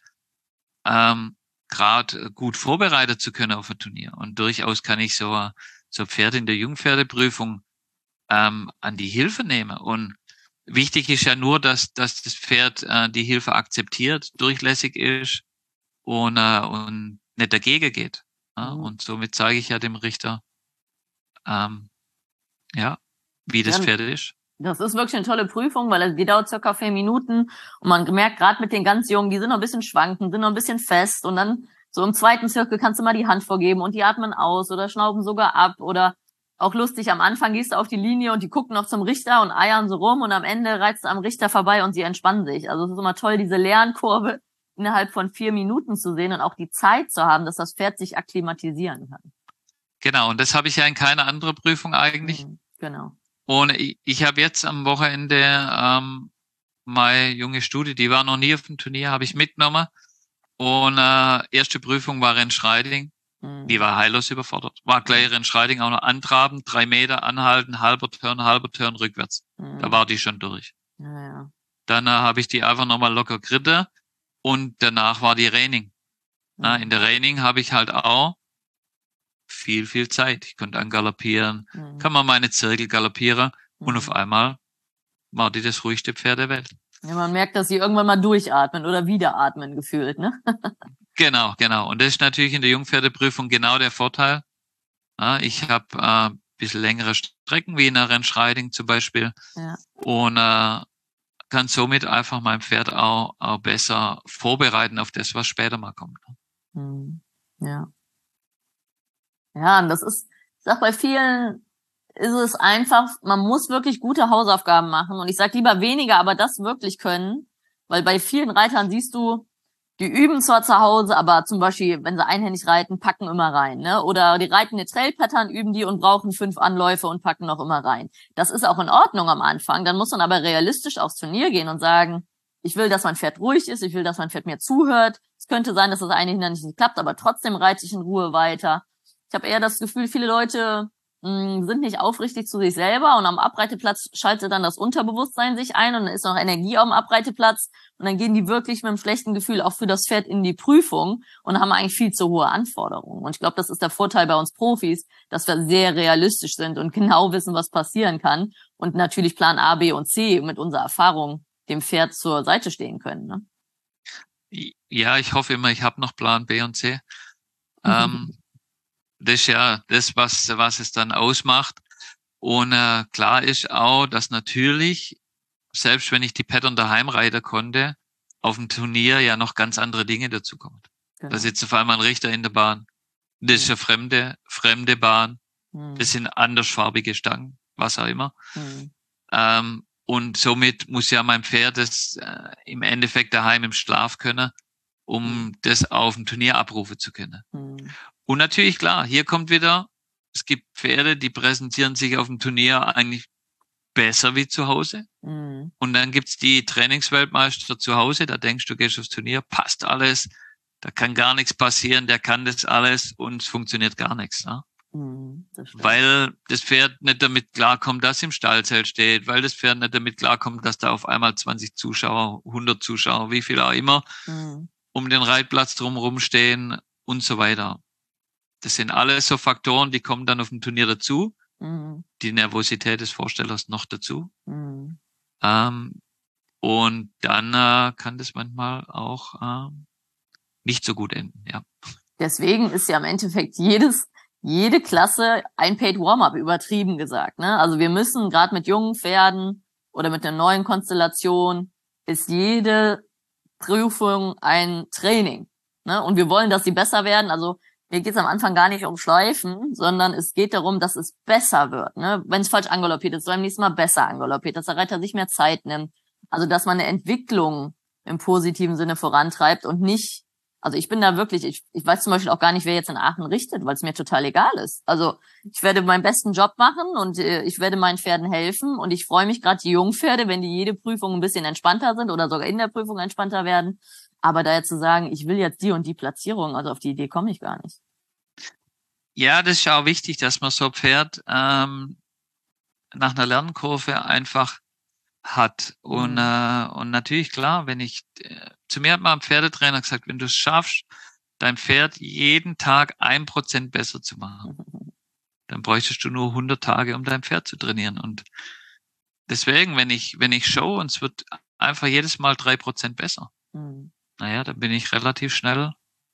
ähm, gerade gut vorbereitet zu können auf ein Turnier. Und durchaus kann ich so so ein Pferd in der Jungpferdeprüfung ähm, an die Hilfe nehmen. Und wichtig ist ja nur, dass dass das Pferd äh, die Hilfe akzeptiert, durchlässig ist und äh, und nicht dagegen geht. Ja? Mhm. Und somit zeige ich ja dem Richter, ähm, ja, wie das ja, Pferd ist. Das ist wirklich eine tolle Prüfung, weil die dauert circa vier Minuten und man merkt gerade mit den ganz Jungen, die sind noch ein bisschen schwanken, sind noch ein bisschen fest und dann so im zweiten Zirkel kannst du mal die Hand vorgeben und die atmen aus oder schnauben sogar ab oder auch lustig, am Anfang gehst du auf die Linie und die gucken noch zum Richter und eiern so rum und am Ende reizt du am Richter vorbei und sie entspannen sich. Also es ist immer toll, diese Lernkurve innerhalb von vier Minuten zu sehen und auch die Zeit zu haben, dass das Pferd sich akklimatisieren kann. Genau, und das habe ich ja in keiner anderen Prüfung eigentlich. Mhm, genau. Und ich, ich habe jetzt am Wochenende ähm, meine junge Studie, die war noch nie auf dem Turnier, habe ich mitgenommen. Und äh, erste Prüfung war Rennschreiding. Mhm. Die war heillos überfordert. War gleich Rennschreiding, auch noch antraben, drei Meter anhalten, halber Turn, halber Turn rückwärts. Mhm. Da war die schon durch. Ja, ja. Dann äh, habe ich die einfach nochmal locker geritten und danach war die Reining. Mhm. Na, in der Reining habe ich halt auch viel, viel Zeit. Ich konnte angaloppieren, mhm. kann man meine Zirkel galoppieren mhm. und auf einmal war die das ruhigste Pferd der Welt. Ja, man merkt, dass sie irgendwann mal durchatmen oder wiederatmen gefühlt, ne? Genau, genau. Und das ist natürlich in der Jungpferdeprüfung genau der Vorteil. Ja, ich habe äh, ein bisschen längere Strecken, wie in der Rennschreiding zum Beispiel. Ja. Und äh, kann somit einfach mein Pferd auch, auch besser vorbereiten auf das, was später mal kommt. Mhm. Ja. Ja, und das ist, ich sag, bei vielen ist es einfach, man muss wirklich gute Hausaufgaben machen. Und ich sag lieber weniger, aber das wirklich können. Weil bei vielen Reitern siehst du, die üben zwar zu Hause, aber zum Beispiel, wenn sie einhändig reiten, packen immer rein, ne? Oder die reiten eine Trail-Pattern, üben die und brauchen fünf Anläufe und packen noch immer rein. Das ist auch in Ordnung am Anfang. Dann muss man aber realistisch aufs Turnier gehen und sagen, ich will, dass mein Pferd ruhig ist, ich will, dass mein Pferd mir zuhört. Es könnte sein, dass das eine Hindernis nicht klappt, aber trotzdem reite ich in Ruhe weiter. Ich habe eher das Gefühl, viele Leute mh, sind nicht aufrichtig zu sich selber und am Abreiteplatz schaltet dann das Unterbewusstsein sich ein und dann ist noch Energie auf dem Abreiteplatz und dann gehen die wirklich mit einem schlechten Gefühl auch für das Pferd in die Prüfung und haben eigentlich viel zu hohe Anforderungen. Und ich glaube, das ist der Vorteil bei uns Profis, dass wir sehr realistisch sind und genau wissen, was passieren kann und natürlich Plan A, B und C mit unserer Erfahrung dem Pferd zur Seite stehen können. Ne? Ja, ich hoffe immer, ich habe noch Plan B und C. ähm, das ist ja das, was, was es dann ausmacht. Und äh, klar ist auch, dass natürlich, selbst wenn ich die Pattern daheim reiten konnte, auf dem Turnier ja noch ganz andere Dinge dazu kommen. Genau. Da sitzt auf einmal ein Richter in der Bahn. Das ist eine fremde, fremde Bahn. Mhm. Das sind andersfarbige Stangen, was auch immer. Mhm. Ähm, und somit muss ja mein Pferd das äh, im Endeffekt daheim im Schlaf können, um mhm. das auf dem Turnier abrufen zu können. Mhm. Und natürlich, klar, hier kommt wieder, es gibt Pferde, die präsentieren sich auf dem Turnier eigentlich besser wie zu Hause. Mhm. Und dann gibt's die Trainingsweltmeister zu Hause, da denkst du, gehst aufs Turnier, passt alles, da kann gar nichts passieren, der kann das alles und es funktioniert gar nichts. Ne? Mhm, das weil das Pferd nicht damit klarkommt, dass im Stallzelt steht, weil das Pferd nicht damit klarkommt, dass da auf einmal zwanzig Zuschauer, hundert Zuschauer, wie viel auch immer, mhm. um den Reitplatz drumherum stehen und so weiter. Das sind alles so Faktoren, die kommen dann auf dem Turnier dazu. Mhm. Die Nervosität des Vorstellers noch dazu. Mhm. Ähm, und dann äh, kann das manchmal auch äh, nicht so gut enden, ja. Deswegen ist ja im Endeffekt jedes, jede Klasse ein Paid Warm-up, übertrieben gesagt, ne? Also wir müssen gerade mit jungen Pferden oder mit einer neuen Konstellation ist jede Prüfung ein Training, ne? Und wir wollen, dass sie besser werden. Also mir geht es am Anfang gar nicht um Schleifen, sondern es geht darum, dass es besser wird, ne? Wenn es falsch angaloppiert ist, soll beim nächsten Mal besser angaloppiert, dass der Reiter sich mehr Zeit nimmt. Also dass man eine Entwicklung im positiven Sinne vorantreibt und nicht, also ich bin da wirklich, ich, ich weiß zum Beispiel auch gar nicht, wer jetzt in Aachen richtet, weil es mir total egal ist. Also ich werde meinen besten Job machen und äh, ich werde meinen Pferden helfen und ich freue mich gerade die Jungpferde, wenn die jede Prüfung ein bisschen entspannter sind oder sogar in der Prüfung entspannter werden. Aber da jetzt zu sagen, ich will jetzt die und die Platzierung, also auf die Idee komme ich gar nicht. Ja, das ist auch wichtig, dass man so ein Pferd ähm, nach einer Lernkurve einfach hat. Und, mhm. äh, und natürlich, klar, wenn ich, äh, zu mir hat mal ein Pferdetrainer gesagt, wenn du es schaffst, dein Pferd jeden Tag ein Prozent besser zu machen, mhm. dann bräuchtest du nur hundert Tage, um dein Pferd zu trainieren. Und deswegen, wenn ich, wenn ich show und es wird einfach jedes Mal drei Prozent besser, mhm. naja, dann bin ich relativ schnell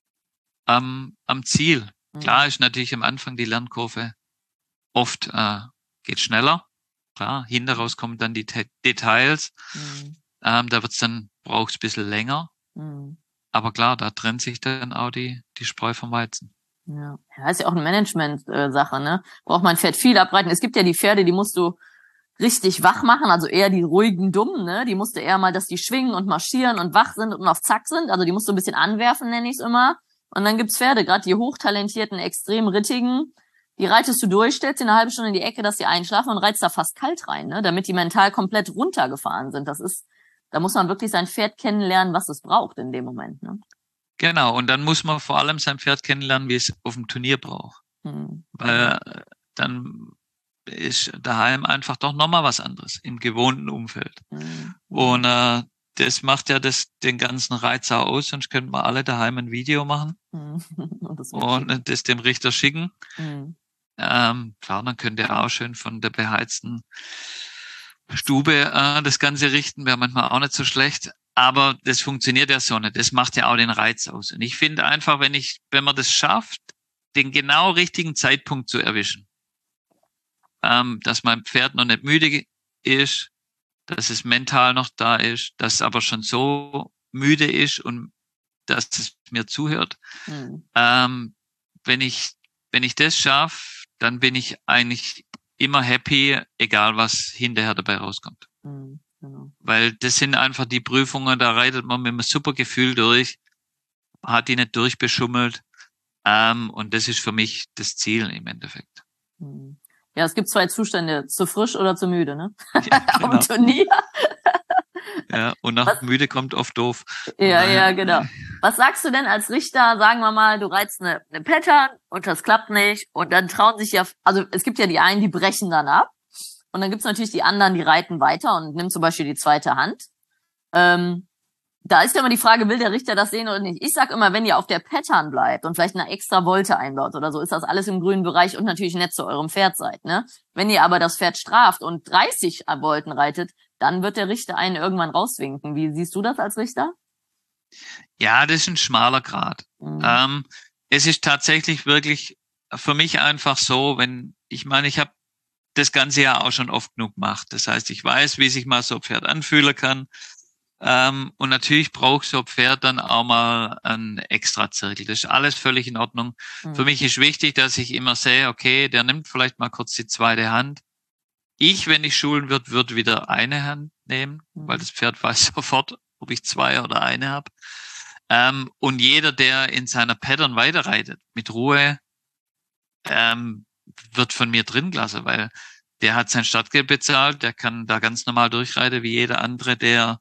am, am Ziel. Mhm. Klar ist natürlich am Anfang die Lernkurve oft, äh, geht schneller. Klar, hinten raus kommen dann die Te- Details. Mhm. Ähm, da wird's dann, braucht's ein bisschen länger. Mhm. Aber klar, da trennt sich dann auch die, die Spreu vom Weizen. Ja, ja, ist ja auch eine Management-Sache, ne? Braucht man Pferd viel abreiten. Es gibt ja die Pferde, die musst du richtig wach machen, also eher die ruhigen Dummen, ne? Die musst du eher mal, dass die schwingen und marschieren und wach sind und auf Zack sind. Also die musst du ein bisschen anwerfen, nenne ich es immer. Und dann gibt's Pferde, gerade die hochtalentierten, extrem rittigen, die reitest du durch, stellst sie eine halbe Stunde in die Ecke, dass sie einschlafen und reizt da fast kalt rein, ne? Damit die mental komplett runtergefahren sind. Das ist, da muss man wirklich sein Pferd kennenlernen, was es braucht in dem Moment, ne? Genau, und dann muss man vor allem sein Pferd kennenlernen, wie es auf dem Turnier braucht. Hm. Weil äh, dann ist daheim einfach doch nochmal was anderes im gewohnten Umfeld. Hm. Und äh, das macht ja das, den ganzen Reiz auch aus, sonst könnten wir alle daheim ein Video machen hm. und, das, und das dem Richter schicken. Hm. Ähm, klar, dann könnt ihr auch schön von der beheizten Stube äh, das Ganze richten, wäre manchmal auch nicht so schlecht. Aber das funktioniert ja so nicht. Das macht ja auch den Reiz aus. Und ich finde einfach, wenn ich, wenn man das schafft, den genau richtigen Zeitpunkt zu erwischen, ähm, dass mein Pferd noch nicht müde ist, dass es mental noch da ist, dass es aber schon so müde ist und dass es mir zuhört. Mhm. Ähm, wenn ich, wenn ich das schaffe, dann bin ich eigentlich immer happy, egal was hinterher dabei rauskommt. Mhm. Genau. Weil das sind einfach die Prüfungen, da reitet man mit einem super Gefühl durch, hat die nicht durchbeschummelt. Ähm, und das ist für mich das Ziel im Endeffekt. Ja, es gibt zwei Zustände, zu frisch oder zu müde, ne? Ja, genau. Am Turnier. Ja, und nach Was? müde kommt oft doof. Ja, ja, genau. Was sagst du denn als Richter, sagen wir mal, du reizt eine, eine Pattern und das klappt nicht und dann trauen sich ja, also es gibt ja die einen, die brechen dann ab. Und dann gibt's natürlich die anderen, die reiten weiter und nehmen zum Beispiel die zweite Hand. Ähm, da ist ja immer die Frage, will der Richter das sehen oder nicht? Ich sag immer, wenn ihr auf der Pattern bleibt und vielleicht eine extra Volte einbaut oder so, ist das alles im grünen Bereich und natürlich nett zu eurem Pferd seid, ne? Wenn ihr aber das Pferd straft und dreißig Volten reitet, dann wird der Richter einen irgendwann rauswinken. Wie siehst du das als Richter? Ja, das ist ein schmaler Grat. Mhm. Ähm, es ist tatsächlich wirklich für mich einfach so, wenn, ich meine, ich habe das Ganze ja auch schon oft genug gemacht. Das heißt, ich weiß, wie sich mal so ein Pferd anfühlen kann. Ähm, und natürlich braucht so ein Pferd dann auch mal einen Extrazirkel. Das ist alles völlig in Ordnung. Mhm. Für mich ist wichtig, dass ich immer sehe, okay, der nimmt vielleicht mal kurz die zweite Hand. Ich, wenn ich schulen würde, würde wieder eine Hand nehmen, mhm. weil das Pferd weiß sofort, ob ich zwei oder eine habe. Ähm, und jeder, der in seiner Pattern weiterreitet, mit Ruhe, ähm, wird von mir drin gelassen, weil der hat sein Startgeld bezahlt, der kann da ganz normal durchreiten wie jeder andere, der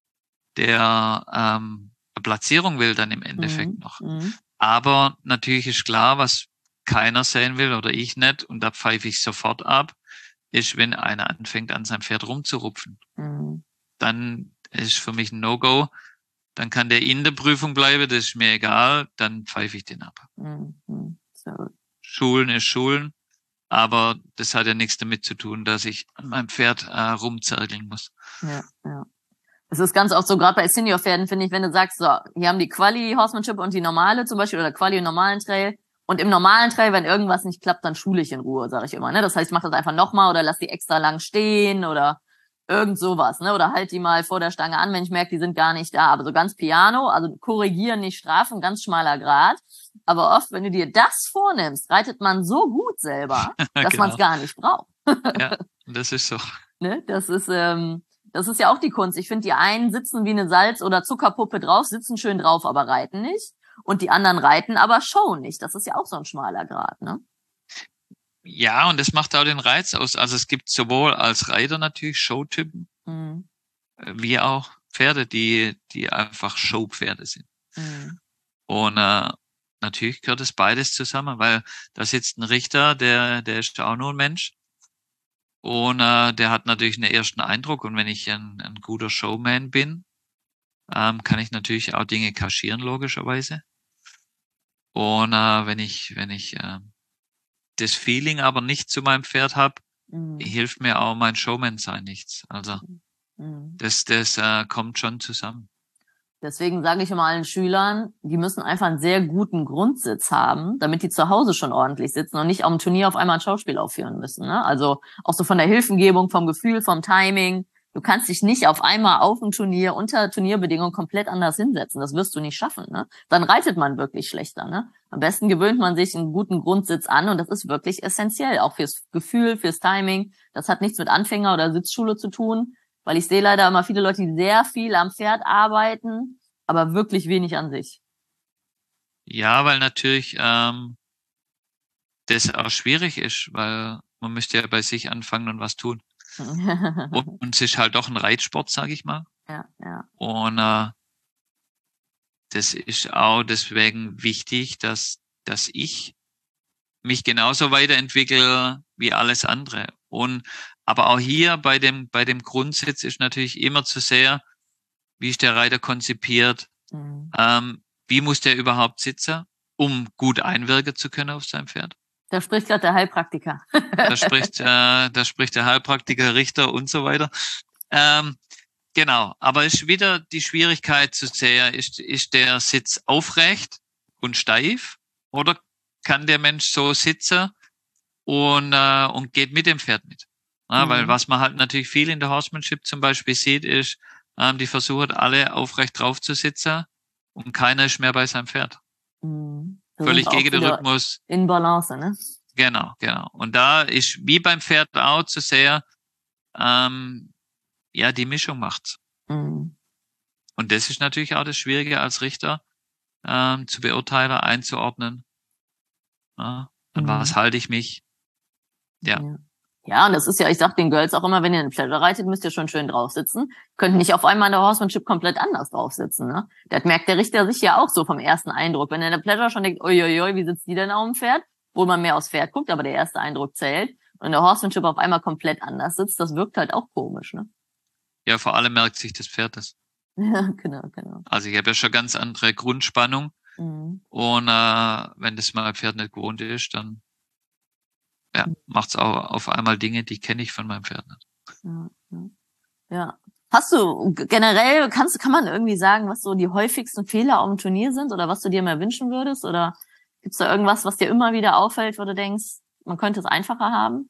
der ähm, eine Platzierung will dann im Endeffekt mhm. noch. Mhm. Aber natürlich ist klar, was keiner sehen will oder ich nicht, und da pfeife ich sofort ab, ist, wenn einer anfängt, an seinem Pferd rumzurupfen. Mhm. Dann ist für mich ein No-Go. dann kann der in der Prüfung bleiben, das ist mir egal, dann pfeife ich den ab. Mhm. So. Schulen ist Schulen, aber das hat ja nichts damit zu tun, dass ich an meinem Pferd äh, rumzirkeln muss. Ja, ja. Es ist ganz oft so, gerade bei Senior-Pferden, finde ich, wenn du sagst, so, hier haben die Quali-Horsemanship und die normale zum Beispiel oder Quali und normalen Trail. Und im normalen Trail, wenn irgendwas nicht klappt, dann schule ich in Ruhe, sage ich immer. Ne? Das heißt, ich mache das einfach nochmal oder lass die extra lang stehen oder irgend sowas. Ne? Oder halt die mal vor der Stange an, wenn ich merke, die sind gar nicht da. Aber so ganz Piano, also korrigieren, nicht strafen, ganz schmaler Grad. Aber oft, wenn du dir das vornimmst, reitet man so gut selber, dass Genau. man es gar nicht braucht. Ja, das ist so. Ne? Das ist... ähm, Das ist ja auch die Kunst. Ich finde, die einen sitzen wie eine Salz- oder Zuckerpuppe drauf, sitzen schön drauf, aber reiten nicht. Und die anderen reiten, aber showen nicht. Das ist ja auch so ein schmaler Grat, ne? Ja, und das macht auch den Reiz aus. Also es gibt sowohl als Reiter natürlich Showtypen, Mhm. wie auch Pferde, die, die einfach Showpferde sind. Mhm. Und äh, natürlich gehört es beides zusammen, weil da sitzt ein Richter, der, der ist auch nur ein Mensch. Und äh, der hat natürlich einen ersten Eindruck. Und wenn ich ein, ein guter Showman bin, ähm, kann ich natürlich auch Dinge kaschieren, logischerweise. Und äh, wenn ich, wenn ich äh, das Feeling aber nicht zu meinem Pferd habe, Mhm. hilft mir auch mein Showman-Sein nichts. Also Mhm. das, das äh, kommt schon zusammen. Deswegen sage ich immer allen Schülern, die müssen einfach einen sehr guten Grundsitz haben, damit die zu Hause schon ordentlich sitzen und nicht am Turnier auf einmal ein Schauspiel aufführen müssen. Ne? Also auch so von der Hilfengebung, vom Gefühl, vom Timing. Du kannst dich nicht auf einmal auf ein Turnier unter Turnierbedingungen komplett anders hinsetzen. Das wirst du nicht schaffen. Ne? Dann reitet man wirklich schlechter. Ne? Am besten gewöhnt man sich einen guten Grundsitz an und das ist wirklich essentiell, auch fürs Gefühl, fürs Timing. Das hat nichts mit Anfänger oder Sitzschule zu tun. Weil ich sehe leider immer viele Leute, die sehr viel am Pferd arbeiten, aber wirklich wenig an sich. Ja, weil natürlich ähm, das auch schwierig ist, weil man müsste ja bei sich anfangen und was tun. Und, und es ist halt doch ein Reitsport, sage ich mal. Ja, ja. Und äh, das ist auch deswegen wichtig, dass, dass ich mich genauso weiterentwickle wie alles andere. Und aber auch hier bei dem, bei dem Grundsitz ist natürlich immer zu sehr, wie ist der Reiter konzipiert, Mhm. ähm, wie muss der überhaupt sitzen, um gut einwirken zu können auf sein Pferd. Da spricht gerade der Heilpraktiker. Da spricht, äh, da spricht der Heilpraktiker, Richter und so weiter. Ähm, genau, aber ist wieder die Schwierigkeit zu sehr, ist, ist der Sitz aufrecht und steif oder kann der Mensch so sitzen und, äh, und geht mit dem Pferd mit? Ja, Mhm. weil was man halt natürlich viel in der Horsemanship zum Beispiel sieht, ist, ähm, die versuchen alle aufrecht drauf zu sitzen und keiner ist mehr bei seinem Pferd. Mhm. Da Völlig sind wir auch gegen den wieder Rhythmus. in Balance, ne? Genau, genau. Und da ist wie beim Pferd auch zu sehr, ähm, ja, die Mischung macht's. Mhm. Und das ist natürlich auch das Schwierige als Richter, ähm, zu beurteilen, einzuordnen. Ja, an was Mhm. halte ich mich? Ja. Ja. Ja, und das ist ja, ich sag den Girls auch immer, wenn ihr einen Pleasure reitet, müsst ihr schon schön drauf sitzen. Könnt nicht auf einmal in der Horsemanship komplett anders drauf sitzen, ne? Das merkt der Richter sich ja auch so vom ersten Eindruck. Wenn er in der Pleasure schon denkt, uiuiui, wie sitzt die denn auf dem Pferd? Wo man mehr aufs Pferd guckt, aber der erste Eindruck zählt. Und in der Horsemanship auf einmal komplett anders sitzt, das wirkt halt auch komisch, ne? Ja, vor allem merkt sich das Pferd das. Ja, genau, genau. Also ich habe ja schon ganz andere Grundspannung. Mhm. Und äh, wenn das mein Pferd nicht gewohnt ist, dann ja, macht's auch auf einmal Dinge, die kenne ich von meinem Pferd nicht. Ja, ja. Ja. Hast du generell, kannst, kann man irgendwie sagen, was so die häufigsten Fehler auf dem Turnier sind oder was du dir mehr wünschen würdest? Oder gibt's da irgendwas, was dir immer wieder auffällt, wo du denkst, man könnte es einfacher haben?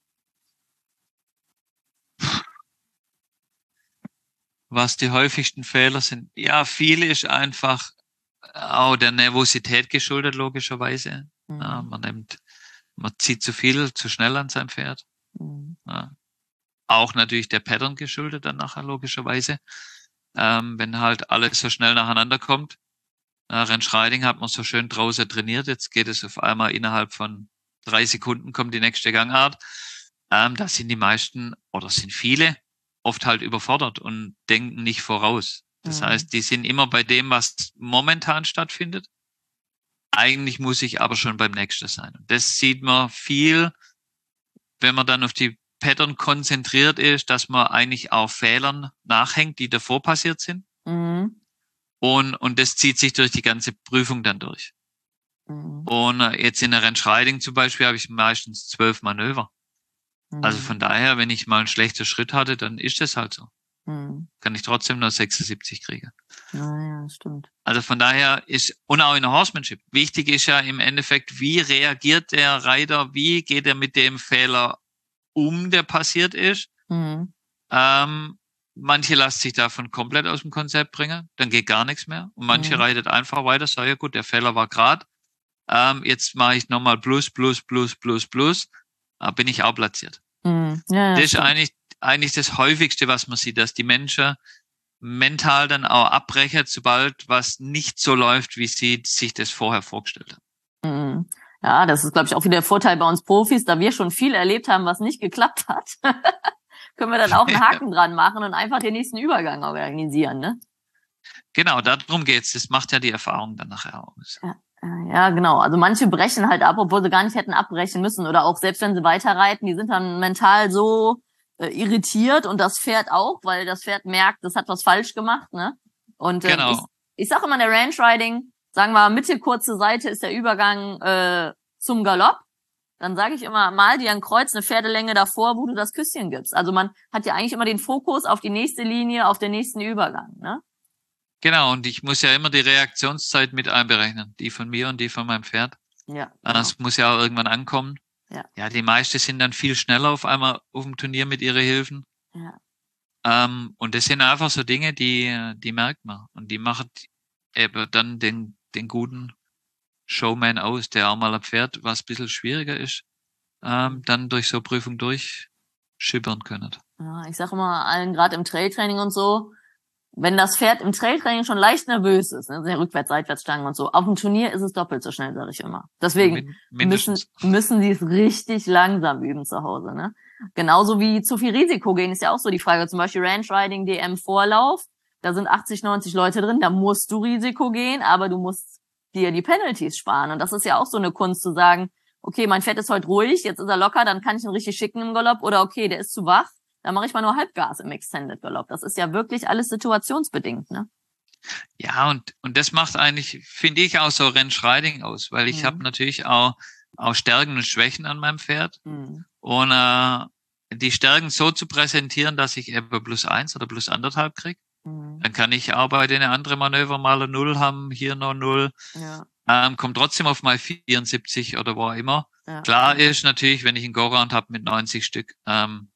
Was die häufigsten Fehler sind? Ja, viel ist einfach auch der Nervosität geschuldet, logischerweise. Ja, Mhm. man nimmt, man zieht zu viel, zu schnell an sein Pferd. Mhm. Ja. Auch natürlich der Pattern geschuldet dann nachher, logischerweise. Ähm, wenn halt alles so schnell nacheinander kommt. Äh, Rennschreiting hat man so schön draußen trainiert. Jetzt geht es auf einmal innerhalb von drei Sekunden kommt die nächste Gangart. Ähm, da sind die meisten oder sind viele oft halt überfordert und denken nicht voraus. Das Mhm. heißt, die sind immer bei dem, was momentan stattfindet. Eigentlich muss ich aber schon beim nächsten sein. Das sieht man viel, wenn man dann auf die Pattern konzentriert ist, dass man eigentlich auf Fehlern nachhängt, die davor passiert sind. Mhm. Und, und das zieht sich durch die ganze Prüfung dann durch. Mhm. Und jetzt in der Rennschreiding zum Beispiel habe ich meistens zwölf Manöver. Mhm. Also von daher, wenn ich mal einen schlechten Schritt hatte, dann ist das halt so. Mhm. Kann ich trotzdem nur sechsundsiebzig kriegen. Naja, stimmt. Also von daher ist, und auch in der Horsemanship, wichtig ist ja im Endeffekt, wie reagiert der Reiter, wie geht er mit dem Fehler um, der passiert ist. Mhm. Ähm, manche lassen sich davon komplett aus dem Konzept bringen, dann geht gar nichts mehr. Und manche mhm. reitet einfach weiter, sagen, ja gut, der Fehler war gerade. Ähm, jetzt mache ich nochmal plus, plus, plus, plus, plus. Da bin ich auch platziert. Mhm. Ja, ja, das ist eigentlich, eigentlich das Häufigste, was man sieht, dass die Menschen mental dann auch abbrechen, sobald was nicht so läuft, wie sie sich das vorher vorgestellt haben. Mhm. Ja, das ist, glaube ich, auch wieder der Vorteil bei uns Profis, da wir schon viel erlebt haben, was nicht geklappt hat, können wir dann auch einen Haken dran machen und einfach den nächsten Übergang organisieren, ne? Genau, darum geht's. Das macht ja die Erfahrung dann nachher aus. Ja. Ja, genau. Also manche brechen halt ab, obwohl sie gar nicht hätten abbrechen müssen. Oder auch selbst wenn sie weiterreiten, die sind dann mental so äh, irritiert und das Pferd auch, weil das Pferd merkt, das hat was falsch gemacht, ne? Und äh, genau. ich, ich sage immer in der Range Riding, sagen wir Mitte kurze Seite ist der Übergang äh, zum Galopp. Dann sage ich immer, mal dir ein Kreuz, eine Pferdelänge davor, wo du das Küsschen gibst. Also man hat ja eigentlich immer den Fokus auf die nächste Linie, auf den nächsten Übergang, ne? Genau, und ich muss ja immer die Reaktionszeit mit einberechnen, die von mir und die von meinem Pferd. Ja. Genau. Das muss ja auch irgendwann ankommen. Ja. Ja, die meisten sind dann viel schneller auf einmal auf dem Turnier mit ihren Hilfen. Ja. Ähm, und das sind einfach so Dinge, die, die merkt man. Und die machen eben dann den, den guten Showman aus, der auch mal ein Pferd, was ein bisschen schwieriger ist, ähm, dann durch so Prüfung durchschippern können. Ja, ich sage immer allen, gerade im Trailtraining und so, wenn das Pferd im Trailtraining schon leicht nervös ist, ne, sehr rückwärts, seitwärts Stangen und so, auf dem Turnier ist es doppelt so schnell, sage ich immer. Deswegen müssen müssen sie es richtig langsam üben zu Hause. Ne? Genauso wie zu viel Risiko gehen ist ja auch so die Frage. Zum Beispiel Ranch Riding D M Vorlauf, da sind achtzig, neunzig Leute drin, da musst du Risiko gehen, aber du musst dir die Penalties sparen. Und das ist ja auch so eine Kunst zu sagen, okay, mein Pferd ist heute ruhig, jetzt ist er locker, dann kann ich ihn richtig schicken im Galopp, oder okay, der ist zu wach, dann mache ich mal nur Halbgas im Extended Galopp. Das ist ja wirklich alles situationsbedingt, ne? Ja, und und das macht eigentlich, finde ich, auch so Ranch Riding aus, weil ich mhm. habe natürlich auch auch Stärken und Schwächen an meinem Pferd. Mhm. Und äh, die Stärken so zu präsentieren, dass ich eben plus eins oder plus anderthalb kriege. Mhm. Dann kann ich auch bei den anderen Manöver mal eine Null haben, hier noch Null. Ja. Ähm, kommt trotzdem auf mal vierundsiebzig oder wo auch immer. Ja. Klar ist natürlich, wenn ich einen Go-Round habe mit neunzig Stück, ähm,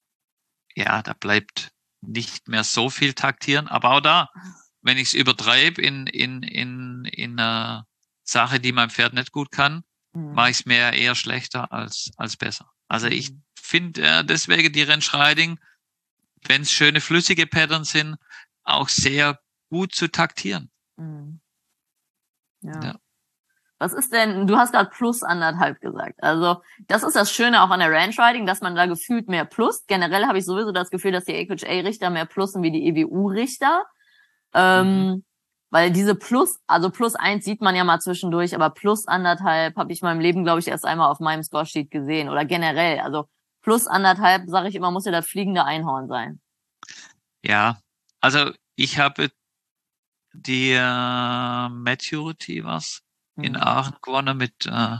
ja, da bleibt nicht mehr so viel taktieren. Aber auch da, wenn ich es übertreibe in, in, in, in einer Sache, die mein Pferd nicht gut kann, mhm. mache ich es mir eher schlechter als, als besser. Also mhm. ich finde äh, deswegen die Ranch Riding, wenn es schöne flüssige Patterns sind, auch sehr gut zu taktieren. Mhm. Ja. ja. Was ist denn, du hast gerade plus anderthalb gesagt. Also das ist das Schöne auch an der Ranch Riding, dass man da gefühlt mehr plus. Generell habe ich sowieso das Gefühl, dass die A Q H A-Richter mehr plussen wie die E W U-Richter. Ähm, mhm. Weil diese plus, also plus eins sieht man ja mal zwischendurch, aber plus anderthalb habe ich in meinem Leben, glaube ich, erst einmal auf meinem Scoresheet gesehen. Oder generell, also plus anderthalb, sage ich immer, muss ja das fliegende Einhorn sein. Ja, also ich habe die äh, Maturity was in Aachen gewonnen mit äh,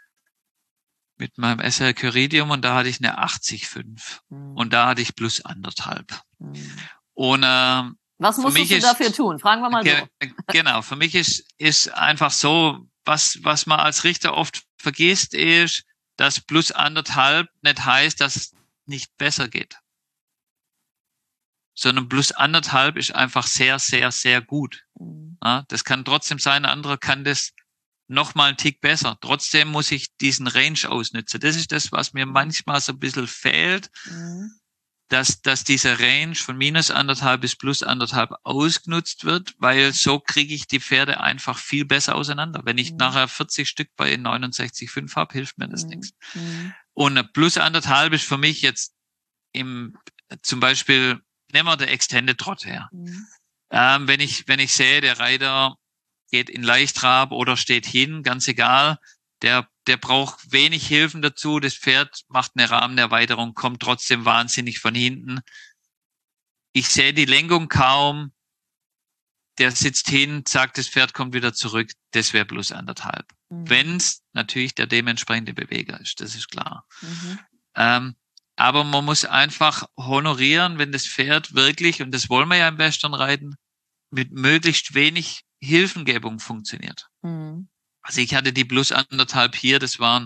mit meinem S L Curidium und da hatte ich eine achtzig Komma fünf mhm. und da hatte ich plus anderthalb. Mhm. Und äh, was musstest du ist, dafür tun? Fragen wir mal ge- so. Genau, für mich ist ist einfach so, was was man als Richter oft vergisst, ist, dass plus anderthalb nicht heißt, dass es nicht besser geht, sondern plus anderthalb ist einfach sehr sehr sehr gut. Mhm. Ja, das kann trotzdem sein, ein anderer kann das noch mal einen Tick besser. Trotzdem muss ich diesen Range ausnutzen. Das ist das, was mir manchmal so ein bisschen fehlt, mhm. dass, dass dieser Range von minus anderthalb bis plus anderthalb ausgenutzt wird, weil so kriege ich die Pferde einfach viel besser auseinander. Wenn ich mhm. nachher vierzig Stück bei neunundsechzig Komma fünf habe, hilft mir das mhm. nichts. Mhm. Und plus anderthalb ist für mich jetzt im, zum Beispiel, nehmen wir den Extended Trot her. Mhm. Ähm, wenn ich, wenn ich sehe, der Reiter geht in Leichttrab oder steht hin, ganz egal. Der, der braucht wenig Hilfen dazu. Das Pferd macht eine Rahmenerweiterung, kommt trotzdem wahnsinnig von hinten. Ich sehe die Lenkung kaum. der sitzt hin, sagt, das Pferd kommt wieder zurück, das wäre plus anderthalb. Mhm. Wenn es natürlich der dementsprechende Beweger ist, das ist klar. Mhm. Ähm, aber man muss einfach honorieren, wenn das Pferd wirklich, und das wollen wir ja im Westernreiten, mit möglichst wenig Hilfengebung funktioniert. Mhm. Also ich hatte die plus anderthalb hier, das waren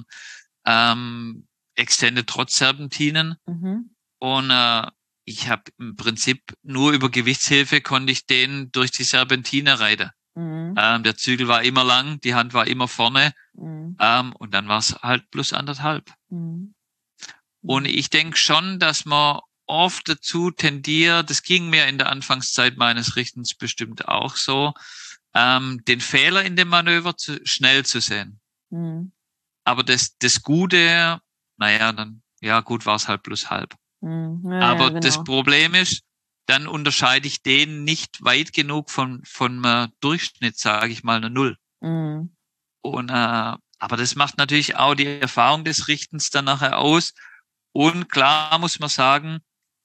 ähm, Extended Trot Serpentinen. Mhm. Und äh, ich habe im Prinzip nur über Gewichtshilfe konnte ich den durch die Serpentine reiten. Mhm. Ähm, der Zügel war immer lang, die Hand war immer vorne. Mhm. Ähm, und dann war es halt plus anderthalb. Mhm. Und ich denke schon, dass man oft dazu tendiert, das ging mir in der Anfangszeit meines Richtens bestimmt auch so, ähm, den Fehler in dem Manöver zu, schnell zu sehen. Mhm. Aber das, das Gute, naja, dann, ja gut, war es halt plus halb. Mhm. Ja, aber ja, genau. Das Problem ist, dann unterscheide ich den nicht weit genug von, von äh, Durchschnitt, sage ich mal, eine Null. Mhm. Und, äh, aber das macht natürlich auch die Erfahrung des Richtens dann nachher aus. Und klar muss man sagen,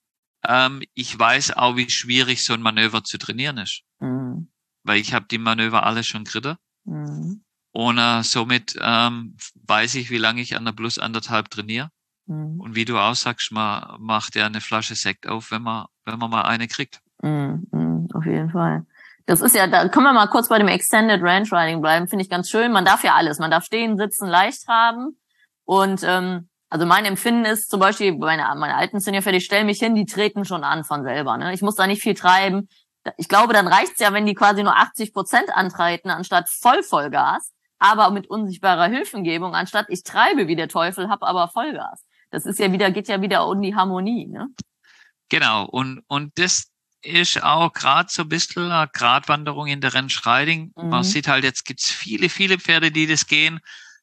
ähm, ich weiß auch, wie schwierig so ein Manöver zu trainieren ist. Mhm. Weil ich habe die Manöver alle schon geritten. Mhm. Und äh, somit ähm, weiß ich, wie lange ich an der plus anderthalb trainiere. Mhm. Und wie du auch sagst, man macht ja eine Flasche Sekt auf, wenn man, wenn man mal eine kriegt. Mhm. Mhm. Auf jeden Fall. Das ist ja, da können wir mal kurz bei dem Extended Range Riding bleiben, finde ich ganz schön. Man darf ja alles. Man darf stehen, sitzen, leicht haben. Und ähm, also mein Empfinden ist zum Beispiel, meine, meine alten Seniorpferde, ich stelle mich hin, die treten schon an von selber. Ne? Ich muss da nicht viel treiben. Ich glaube, dann reicht's ja, wenn die quasi nur achtzig Prozent antreten, anstatt voll Vollgas, aber mit unsichtbarer Hilfengebung, anstatt ich treibe wie der Teufel, hab aber Vollgas. Das ist ja wieder, geht ja wieder um die Harmonie. Ne? Genau, und und das ist auch gerade so ein bisschen eine Gratwanderung in der Range Riding. Mhm. Man sieht halt, jetzt gibt's viele, viele Pferde, die das gehen.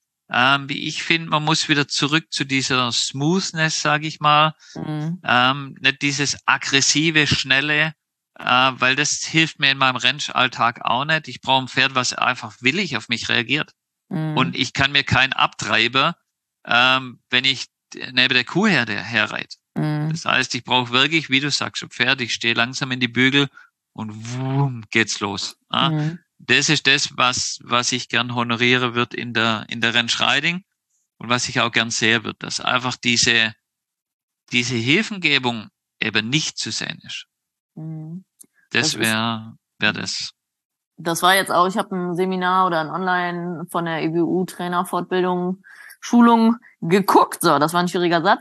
Ähm, wie ich finde, man muss wieder zurück zu dieser Smoothness, sage ich mal. Mhm. Ähm, nicht dieses aggressive, schnelle, äh, weil das hilft mir in meinem Rennalltag auch nicht. Ich brauche ein Pferd, was einfach willig auf mich reagiert. Mhm. Und ich kann mir keinen abtreiben, ähm, wenn ich neben der Kuhherde herreite. Mhm. Das heißt, ich brauche wirklich, wie du sagst, ein Pferd, ich stehe langsam in die Bügel und wumm, geht's los. Ja? Mhm. Das ist das, was, was ich gern honoriere wird in der, in der Range Riding und was ich auch gern sehe wird, dass einfach diese, diese Hilfengebung eben nicht zu sehen ist. Mhm. Das, das wäre, wäre das. Das war jetzt auch, ich habe ein Seminar oder ein Online von der E B U-Trainerfortbildung, Schulung geguckt. So, das war ein schwieriger Satz.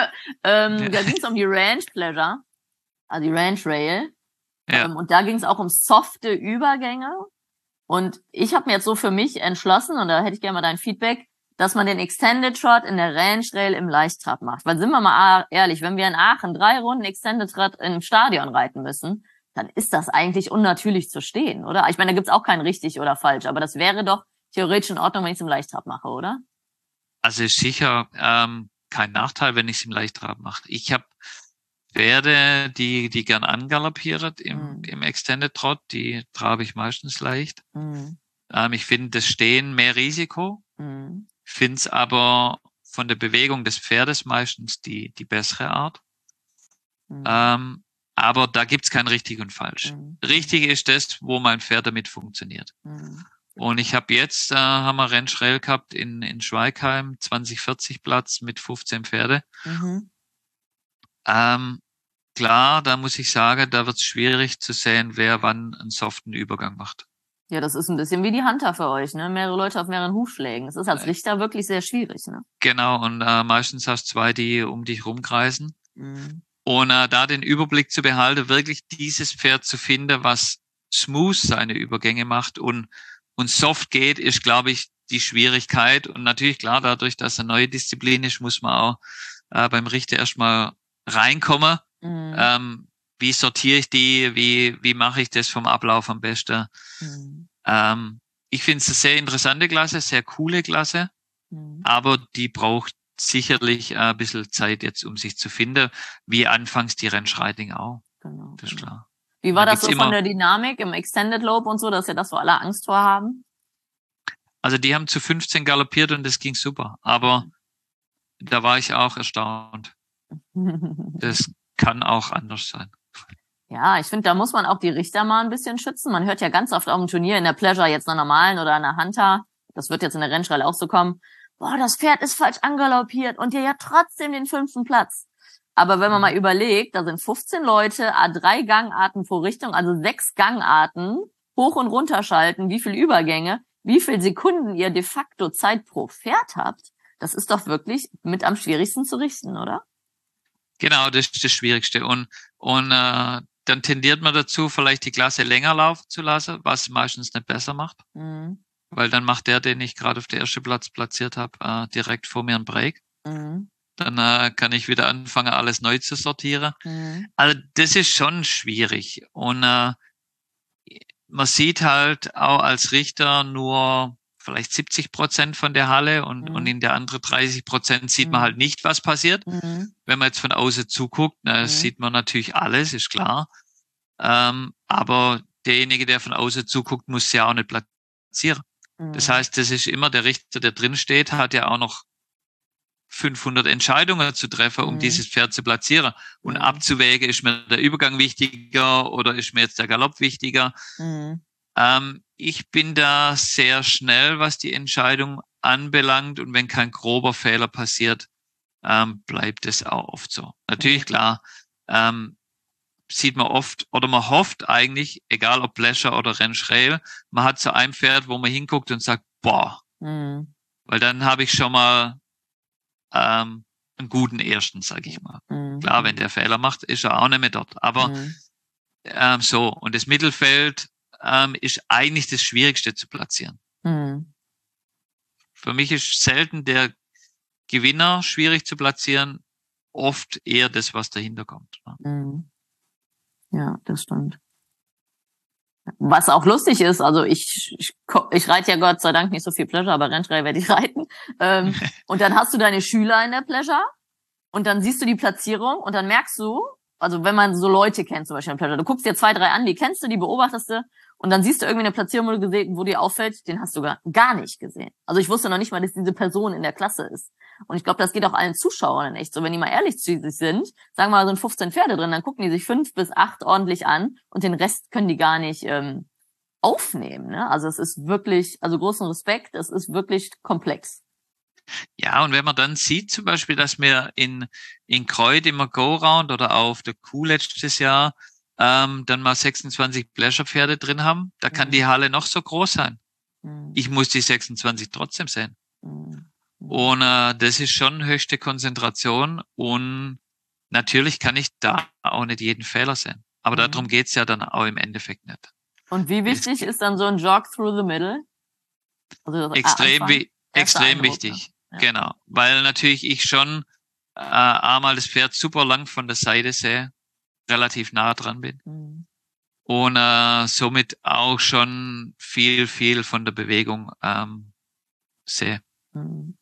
ähm, ja. Da ging es um die Range Pleasure, also die Range Rail. Ja. Ähm, und da ging es auch um softe Übergänge. Und ich habe mir jetzt so für mich entschlossen, und da hätte ich gerne mal dein Feedback, dass man den Extended Trot in der Range Rail im Leichttrab macht. Weil sind wir mal ehrlich, wenn wir in Aachen drei Runden Extended Trot im Stadion reiten müssen, dann ist das eigentlich unnatürlich zu stehen, oder? Ich meine, da gibt's auch kein richtig oder falsch, aber das wäre doch theoretisch in Ordnung, wenn ich es im Leichttrab mache, oder? Also ist sicher ähm, kein Nachteil, wenn ich es im Leichttrab mache. Ich habe Pferde, die die gern angaloppieren im, mm. im Extended Trot, die trabe ich meistens leicht. Mm. Ähm, ich finde das Stehen mehr Risiko, mm. finde es aber von der Bewegung des Pferdes meistens die die bessere Art. Mm. Ähm, aber da gibt's kein richtig und falsch. Mm. Richtig ist das, wo mein Pferd damit funktioniert. Mm. Und ich habe jetzt, äh, haben wir Range Rail gehabt in in Schweigheim, zwanzig vierzig Platz mit fünfzehn Pferde. Mhm. Ähm, Klar, da muss ich sagen, da wird es schwierig zu sehen, wer wann einen soften Übergang macht. Ja, das ist ein bisschen wie die Hunter für euch, ne? Mehrere Leute auf mehreren Hufschlägen. Das ist als Richter wirklich sehr schwierig, ne? Genau, und äh, meistens hast du zwei, die um dich rumkreisen. Mhm. Und äh, da den Überblick zu behalten, wirklich dieses Pferd zu finden, was smooth seine Übergänge macht und, und soft geht, ist, glaube ich, die Schwierigkeit. Und natürlich, klar, dadurch, dass eine neue Disziplin ist, muss man auch äh, beim Richter erstmal reinkommen. Mhm. Ähm, wie sortiere ich die? Wie wie mache ich das vom Ablauf am besten? Mhm. Ähm, ich finde es eine sehr interessante Klasse, sehr coole Klasse, mhm. aber die braucht sicherlich äh, ein bisschen Zeit jetzt, um sich zu finden, wie anfangs die Rennschreiting auch. Genau. Das ist klar. Wie war da das so von der Dynamik im Extended Lope und so, dass ja das so alle Angst vor haben? Also die haben zu fünfzehn galoppiert und das ging super, aber mhm. da war ich auch erstaunt. Das kann auch anders sein. Ja, ich finde, da muss man auch die Richter mal ein bisschen schützen. Man hört ja ganz oft auf dem Turnier, in der Pleasure, jetzt einer normalen oder einer Hunter, das wird jetzt in der Rennschrei auch so kommen, boah, das Pferd ist falsch angaloppiert und der hat trotzdem den fünften Platz. Aber wenn man mal überlegt, da sind fünfzehn Leute, a drei Gangarten pro Richtung, also sechs Gangarten, hoch und runter schalten, wie viel Übergänge, wie viel Sekunden ihr de facto Zeit pro Pferd habt, das ist doch wirklich mit am schwierigsten zu richten, oder? Genau, das ist das Schwierigste. Und, und äh, dann tendiert man dazu, vielleicht die Klasse länger laufen zu lassen, was meistens nicht besser macht. Mhm. Weil dann macht der, den ich gerade auf den ersten Platz platziert habe, äh, direkt vor mir einen Break. Mhm. Dann äh, kann ich wieder anfangen, alles neu zu sortieren. Mhm. Also das ist schon schwierig. Und äh, man sieht halt auch als Richter nur vielleicht siebzig Prozent von der Halle und, Mhm. und in der anderen dreißig Prozent sieht Mhm. man halt nicht, was passiert. Mhm. Wenn man jetzt von außen zuguckt, na, Mhm. sieht man natürlich alles, ist klar. Ähm, aber derjenige, der von außen zuguckt, muss ja auch nicht platzieren. Mhm. Das heißt, das ist immer der Richter, der drin steht, hat ja auch noch fünfhundert Entscheidungen zu treffen, um Mhm. dieses Pferd zu platzieren und Mhm. abzuwägen, ist mir der Übergang wichtiger oder ist mir jetzt der Galopp wichtiger. Mhm. Ähm, ich bin da sehr schnell, was die Entscheidung anbelangt, und wenn kein grober Fehler passiert, ähm, bleibt es auch oft so. Natürlich, Mhm. klar, ähm, sieht man oft oder man hofft eigentlich, egal ob Pleasure oder Rennschräl, man hat so ein Pferd, wo man hinguckt und sagt, boah, Mhm. weil dann habe ich schon mal ähm, einen guten ersten, sag ich mal. Mhm. Klar, wenn der Fehler macht, ist er auch nicht mehr dort. Aber Mhm. ähm, so, und das Mittelfeld ähm, ist eigentlich das Schwierigste zu platzieren. Mhm. Für mich ist selten der Gewinner schwierig zu platzieren, oft eher das, was dahinter kommt. Mhm. Ja, das stimmt. Was auch lustig ist, also ich, ich, ich reite ja Gott sei Dank nicht so viel Pleasure, aber Rennschrei werde ich reiten. Ähm, und dann hast du deine Schüler in der Pleasure und dann siehst du die Platzierung und dann merkst du, also wenn man so Leute kennt, zum Beispiel in Pleasure, du guckst dir zwei, drei an, die kennst du, die beobachtest du und dann siehst du irgendwie eine Platzierung, wo du gesehen, wo dir auffällt, den hast du gar, gar nicht gesehen. Also ich wusste noch nicht mal, dass diese Person in der Klasse ist. Und ich glaube, das geht auch allen Zuschauern echt so. Wenn die mal ehrlich zu sich sind, sagen wir mal, sind fünfzehn Pferde drin, dann gucken die sich fünf bis acht ordentlich an und den Rest können die gar nicht ähm, aufnehmen. Ne? Also es ist wirklich, also großen Respekt, es ist wirklich komplex. Ja, und wenn man dann sieht zum Beispiel, dass wir in, in Kreuth im Go-Round oder auf der Kuh letztes Jahr ähm, dann mal sechsundzwanzig Pleasure-Pferde drin haben, da kann Mhm. die Halle noch so groß sein. Mhm. Ich muss die sechsundzwanzig trotzdem sehen. Mhm. Und äh, das ist schon höchste Konzentration, und natürlich kann ich da auch nicht jeden Fehler sehen. Aber Mhm. darum geht's ja dann auch im Endeffekt nicht. Und wie wichtig Es, ist dann so ein Jog through the middle? Also das extrem, Anfang, wie, erster extrem Eindruck, wichtig. ne? Ja. Genau. Weil natürlich ich schon äh, einmal das Pferd super lang von der Seite sehe, relativ nah dran bin. Mhm. Und äh, somit auch schon viel, viel von der Bewegung ähm, sehe. Mhm.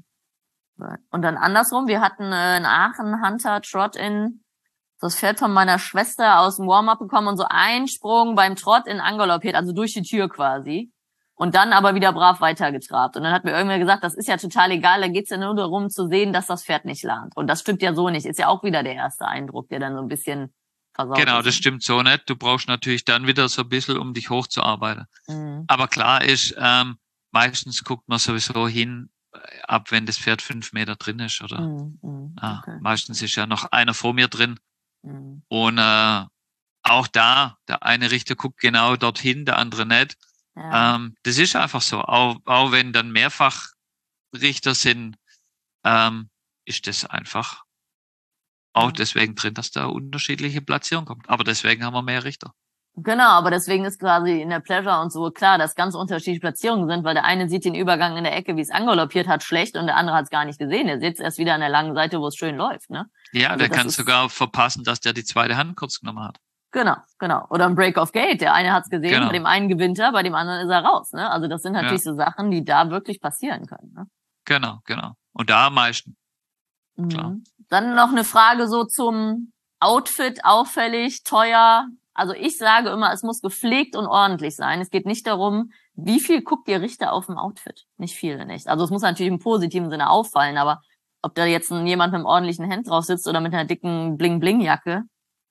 Und dann andersrum, wir hatten äh, in Aachen Hunter Trot in das Pferd von meiner Schwester aus dem Warm-up bekommen und so einen Sprung beim Trot in angaloppiert, also durch die Tür quasi. Und dann aber wieder brav weitergetrabt. Und dann hat mir irgendwer gesagt, das ist ja total egal, da geht's ja nur darum zu sehen, dass das Pferd nicht lernt. Und das stimmt ja so nicht. Ist ja auch wieder der erste Eindruck, der dann so ein bisschen versaut Genau, ist. das stimmt so nicht. Du brauchst natürlich dann wieder so ein bisschen, um dich hochzuarbeiten. Mhm. Aber klar ist, ähm, meistens guckt man sowieso hin, äh, ab wenn das Pferd fünf Meter drin ist. Oder Mhm. Mhm. äh, Okay. meistens ist ja noch einer vor mir drin. Mhm. Und äh, auch da, der eine Richter guckt genau dorthin, der andere nicht. Ja. Ähm, das ist einfach so. Auch, auch wenn dann mehrfach Richter sind, ähm, ist das einfach auch Ja. deswegen drin, dass da unterschiedliche Platzierung kommt. Aber deswegen haben wir mehr Richter. Genau, aber deswegen ist quasi in der Pleasure und so klar, dass ganz unterschiedliche Platzierungen sind, weil der eine sieht den Übergang in der Ecke, wie es angaloppiert hat, schlecht und der andere hat es gar nicht gesehen. Der sitzt erst wieder an der langen Seite, wo es schön läuft. Ne? Ja, Also der das kann ist sogar verpassen, dass der die zweite Hand kurz genommen hat. genau, genau. Oder ein Break of Gate. Der eine hat es gesehen, bei Genau. dem einen gewinnt er, bei dem anderen ist er raus. Ne? Also das sind natürlich Ja, so Sachen, die da wirklich passieren können. Ne? genau, genau. Und da am meisten, klar. Mhm. Dann noch eine Frage so zum Outfit, auffällig, teuer. Also ich sage immer, es muss gepflegt und ordentlich sein. Es geht nicht darum, wie viel guckt ihr Richter auf dem Outfit? Nicht viel, nicht. Also es muss natürlich im positiven Sinne auffallen, aber ob da jetzt jemand mit einem ordentlichen Hemd drauf sitzt oder mit einer dicken Bling-Bling-Jacke,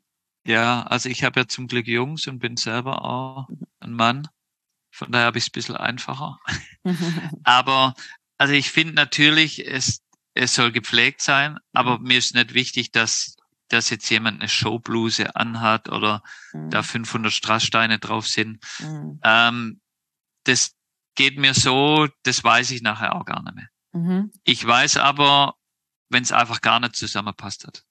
Ja, also ich habe ja zum Glück Jungs und bin selber auch ein Mann. Von daher habe ich es ein bisschen einfacher. Aber also ich finde natürlich, es, es soll gepflegt sein, aber mir ist nicht wichtig, dass, dass jetzt jemand eine Showbluse anhat oder Mhm. da fünfhundert Strasssteine drauf sind. Mhm. Ähm, das geht mir so, das weiß ich nachher auch gar nicht mehr. Mhm. Ich weiß aber, wenn es einfach gar nicht zusammenpasst hat.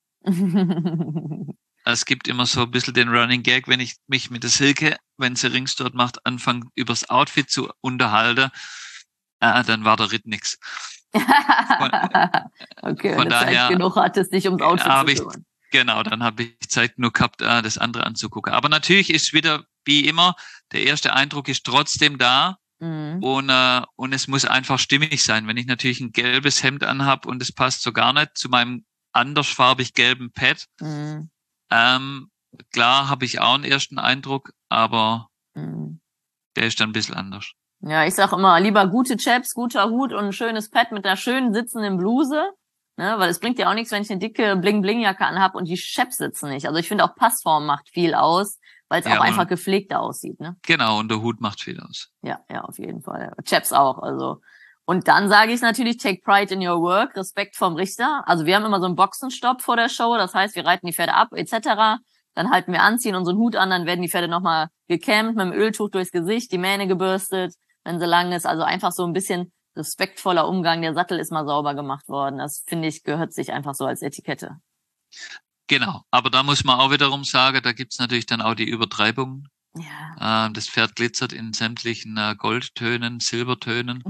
Es gibt immer so ein bisschen den Running Gag, wenn ich mich mit der Silke, wenn sie Rings dort macht, anfange übers Outfit zu unterhalten, äh, dann war der Ritt nix. Von, Okay, wenn von du Zeit daher genug hattest, dich ums äh, Outfit zu habe ich, kümmern. genau, dann habe ich Zeit genug gehabt, äh, das andere anzugucken. Aber natürlich ist wieder, wie immer, der erste Eindruck ist trotzdem da. Mhm. Und, äh, und es muss einfach stimmig sein. Wenn ich natürlich ein gelbes Hemd anhab und es passt so gar nicht zu meinem andersfarbig gelben Pad, Mhm. ähm, klar habe ich auch einen ersten Eindruck, aber Mhm. der ist dann ein bisschen anders. Ja, ich sag immer, lieber gute Chaps, guter Hut und ein schönes Pad mit einer schönen sitzenden Bluse. Ne, weil es bringt ja auch nichts, wenn ich eine dicke Bling-Bling-Jacke anhab und die Chaps sitzen nicht. Also ich finde auch Passform macht viel aus, weil es auch Ja, einfach und gepflegter aussieht. Ne? genau, und der Hut macht viel aus. Ja, ja, auf jeden Fall. Chaps auch, also. Und dann sage ich natürlich, take pride in your work, Respekt vom Richter. Also wir haben immer so einen Boxenstopp vor der Show, das heißt, wir reiten die Pferde ab, et cetera. Dann halten wir an, ziehen unseren Hut an, dann werden die Pferde nochmal gekämmt, mit dem Öltuch durchs Gesicht, die Mähne gebürstet, wenn sie lang ist. Also einfach so ein bisschen respektvoller Umgang. Der Sattel ist mal sauber gemacht worden. Das, finde ich, gehört sich einfach so als Etikette. Genau, aber da muss man auch wiederum sagen, da gibt's natürlich dann auch die Übertreibung. Ja. Ähm, das Pferd glitzert in sämtlichen äh, Goldtönen, Silbertönen.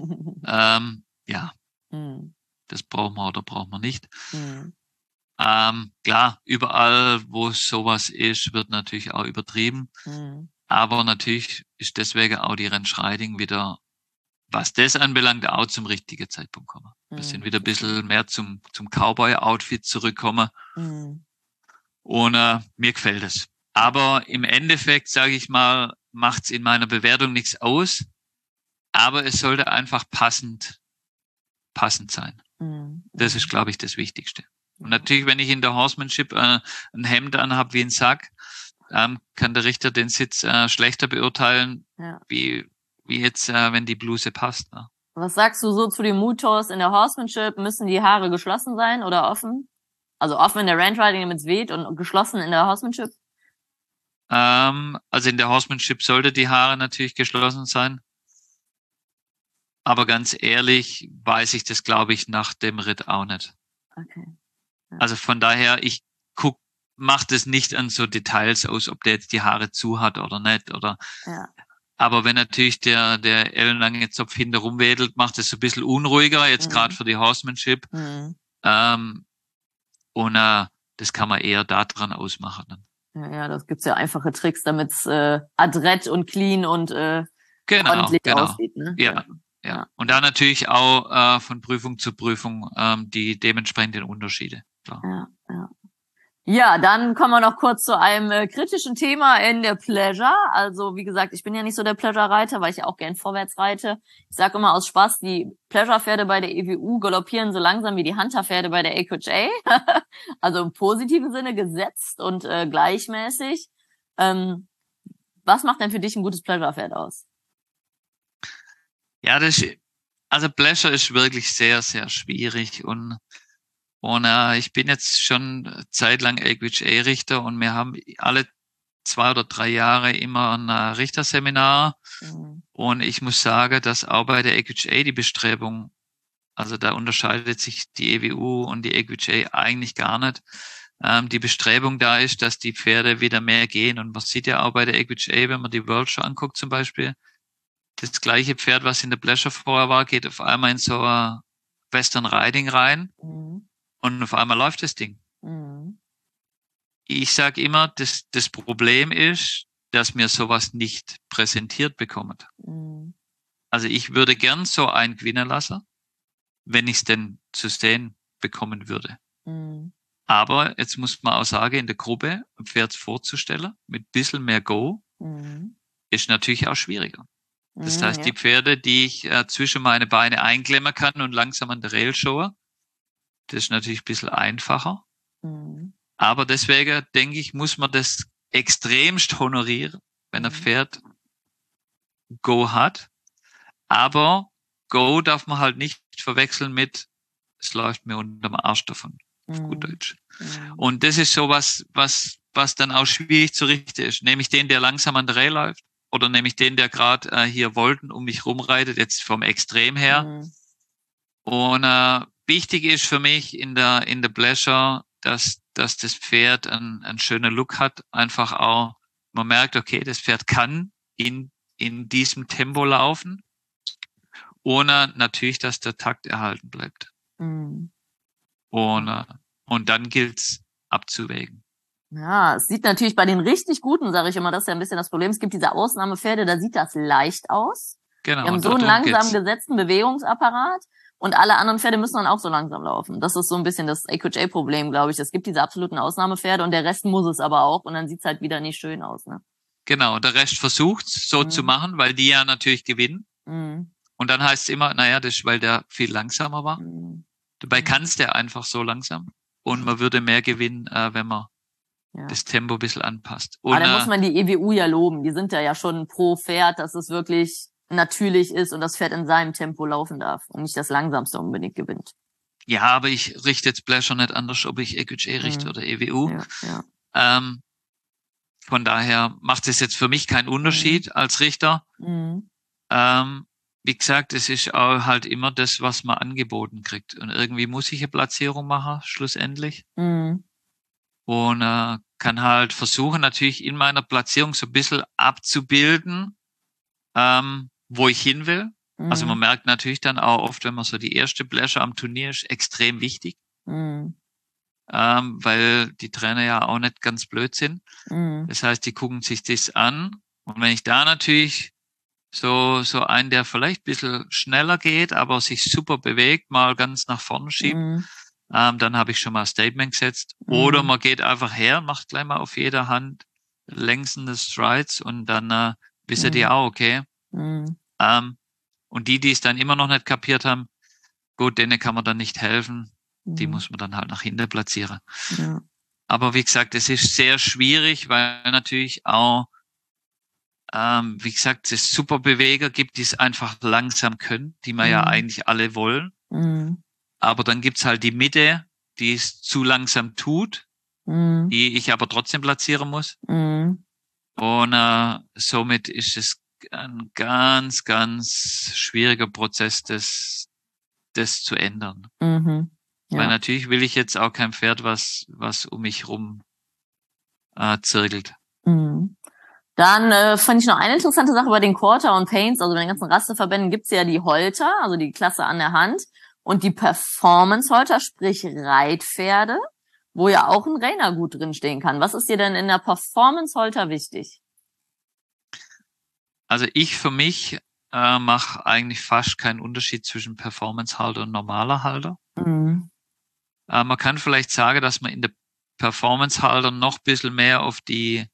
ähm, ja, hm. das brauchen wir oder brauchen wir nicht. Hm. Ähm, klar, überall, wo sowas ist, wird natürlich auch übertrieben. Hm. Aber natürlich ist deswegen auch die Rennschreiting wieder, was das anbelangt, auch zum richtigen Zeitpunkt kommen. Wir Hm. sind wieder ein bisschen mehr zum, zum Cowboy-Outfit zurückkommen. Hm. Und äh, mir gefällt es. Aber im Endeffekt, sage ich mal, macht's in meiner Bewertung nichts aus. Aber es sollte einfach passend, passend sein. Hm. Das ist, glaube ich, das Wichtigste. Und natürlich, wenn ich in der Horsemanship äh, ein Hemd anhab wie ein Sack, ähm, kann der Richter den Sitz äh, schlechter beurteilen, Ja. wie, wie jetzt, äh, wenn die Bluse passt. Ne? Was sagst du so zu den Mutos in der Horsemanship? Müssen die Haare geschlossen sein oder offen? Also offen in der Randriding, damit es weht, und geschlossen in der Horsemanship? Ähm, also in der Horsemanship sollte die Haare natürlich geschlossen sein. Aber ganz ehrlich, weiß ich das, glaube ich, nach dem Ritt auch nicht. Okay. Ja. Also von daher, ich guck, macht es nicht an so Details aus, ob der jetzt die Haare zu hat oder nicht, oder. Ja. Aber wenn natürlich der, der ellenlange Zopf hinter rumwedelt, macht es so ein bisschen unruhiger, jetzt Mhm. gerade für die Horsemanship. Mhm. Ähm, und äh, das kann man eher daran ausmachen. Dann. Ja, ja, das gibt's ja einfache Tricks, damit's äh, adrett und clean und äh, Genau, ordentlich genau. aussieht. Ne? Ja, ja, ja. Und da natürlich auch äh, von Prüfung zu Prüfung ähm, die dementsprechenden Unterschiede. Klar. Ja, ja. Ja, dann kommen wir noch kurz zu einem äh, kritischen Thema in der Pleasure. Also wie gesagt, ich bin ja nicht so der Pleasure-Reiter, weil ich ja auch gern vorwärts reite. Ich sage immer aus Spaß, die Pleasure-Pferde bei der E W U galoppieren so langsam wie die Hunter-Pferde bei der A Q H A. Also im positiven Sinne gesetzt und äh, gleichmäßig. Ähm, was macht denn für dich ein gutes Pleasure-Pferd aus? Ja, das ist, also Pleasure ist wirklich sehr, sehr schwierig und Und äh, ich bin jetzt schon zeitlang A Q H A-Richter und wir haben alle zwei oder drei Jahre immer ein äh, Richterseminar. Mhm. Und ich muss sagen, dass auch bei der A Q H A die Bestrebung, also da unterscheidet sich die E W U und die A Q H A eigentlich gar nicht. Ähm, die Bestrebung da ist, dass die Pferde wieder mehr gehen. Und man sieht ja auch bei der A Q H A, wenn man die World Show anguckt zum Beispiel, das gleiche Pferd, was in der Pleasure vorher war, geht auf einmal in so ein Western Riding rein. Mhm. Und auf einmal läuft das Ding. Mhm. Ich sage immer, das, das Problem ist, dass mir sowas nicht präsentiert bekommt. Mhm. Also ich würde gern so einen gewinnen lassen, wenn ich es denn zu sehen bekommen würde. Mhm. Aber jetzt muss man auch sagen, in der Gruppe ein Pferd vorzustellen, mit ein bisschen mehr Go, Mhm. ist natürlich auch schwieriger. Das Mhm, heißt, ja. die Pferde, die ich äh, zwischen meine Beine einklemmen kann und langsam an der Rail schaue, das ist natürlich ein bisschen einfacher. Mhm. Aber deswegen, denke ich, muss man das extremst honorieren, wenn ein Pferd Go hat. Aber Go darf man halt nicht verwechseln mit, es läuft mir unterm Arsch davon, auf gut Deutsch. Mhm. Und das ist so was, was, was dann auch schwierig zu richten ist. Nehme ich den, der langsam an der Reihe läuft, oder nehme ich den, der gerade äh, hier Wolten um mich rumreitet, jetzt vom Extrem her. Mhm. Und äh, wichtig ist für mich in der in der Pleasure, dass dass das Pferd einen, einen schönen Look hat, einfach auch, man merkt, okay, das Pferd kann in in diesem Tempo laufen, ohne natürlich, dass der Takt erhalten bleibt. Mhm. Und, äh, und dann gilt's abzuwägen. Ja, es sieht natürlich bei den richtig Guten, sage ich immer, das ist ja ein bisschen das Problem. Es gibt diese Ausnahmepferde, da sieht das leicht aus. Genau. Die haben so einen darum langsam geht's. gesetzten Bewegungsapparat und alle anderen Pferde müssen dann auch so langsam laufen. Das ist so ein bisschen das A Q H A-Problem, glaube ich. Es gibt diese absoluten Ausnahmepferde und der Rest muss es aber auch und dann sieht's halt wieder nicht schön aus, ne? Genau, der Rest versucht's so Mhm. zu machen, weil die ja natürlich gewinnen. Mhm. Und dann heißt es immer, naja, das ist, weil der viel langsamer war. Mhm. Dabei Mhm. kann's der einfach so langsam. Und man würde mehr gewinnen, äh, wenn man Ja. das Tempo ein bisschen anpasst. Aber Und da muss äh, man die E W U ja loben. Die sind ja ja schon pro Pferd, dass es wirklich natürlich ist und das Pferd in seinem Tempo laufen darf und nicht das Langsamste unbedingt gewinnt. ja, aber ich richte jetzt Pleasure nicht anders, ob ich E Q H A richte Mhm. oder E W U. Ja, ja. Ähm, von daher macht es jetzt für mich keinen Unterschied als Richter. Mhm. Ähm, wie gesagt, es ist auch halt immer das, was man angeboten kriegt. Und irgendwie muss ich eine Platzierung machen, schlussendlich. Mhm. Und äh, kann halt versuchen, natürlich in meiner Platzierung so ein bisschen abzubilden, ähm, wo ich hin will. Mhm. Also man merkt natürlich dann auch oft, wenn man so die erste Pleasure am Turnier ist, extrem wichtig, Mhm. ähm, weil die Trainer ja auch nicht ganz blöd sind. Mhm. Das heißt, die gucken sich das an. Und wenn ich da natürlich so so einen, der vielleicht ein bisschen schneller geht, aber sich super bewegt, mal ganz nach vorne schiebt, Mhm. ähm, dann habe ich schon mal ein Statement gesetzt. Mhm. Oder man geht einfach her, macht gleich mal auf jeder Hand längsende Strides und dann äh, wissen die Mhm. auch, okay. Mhm. Ähm, und die, die es dann immer noch nicht kapiert haben, gut, denen kann man dann nicht helfen. Die Mhm. muss man dann halt nach hinten platzieren. Ja. Aber wie gesagt, es ist sehr schwierig, weil natürlich auch, ähm, wie gesagt, es super Beweger gibt, die es einfach langsam können, die wir ja Mhm. eigentlich alle wollen. Mhm. Aber dann gibt's halt die Mitte, die es zu langsam tut, Mhm. die ich aber trotzdem platzieren muss. Mhm. Und äh, somit ist es ein ganz, ganz schwieriger Prozess, das, das zu ändern. Mhm. Weil Ja. natürlich will ich jetzt auch kein Pferd, was, was um mich rum äh, zirkelt. Mhm. Dann äh, fand ich noch eine interessante Sache bei den Quarter und Paints, also bei den ganzen Rasterverbänden gibt's ja die Holter, also die Klasse an der Hand und die Performance-Holter, sprich Reitpferde, wo ja auch ein Reiner gut drinstehen kann. Was ist dir denn in der Performance-Holter wichtig? Also ich für mich äh, mache eigentlich fast keinen Unterschied zwischen Performance-Halter und normaler Halter. Mhm. Äh, man kann vielleicht sagen, dass man in der Performance-Halter noch ein bisschen mehr auf die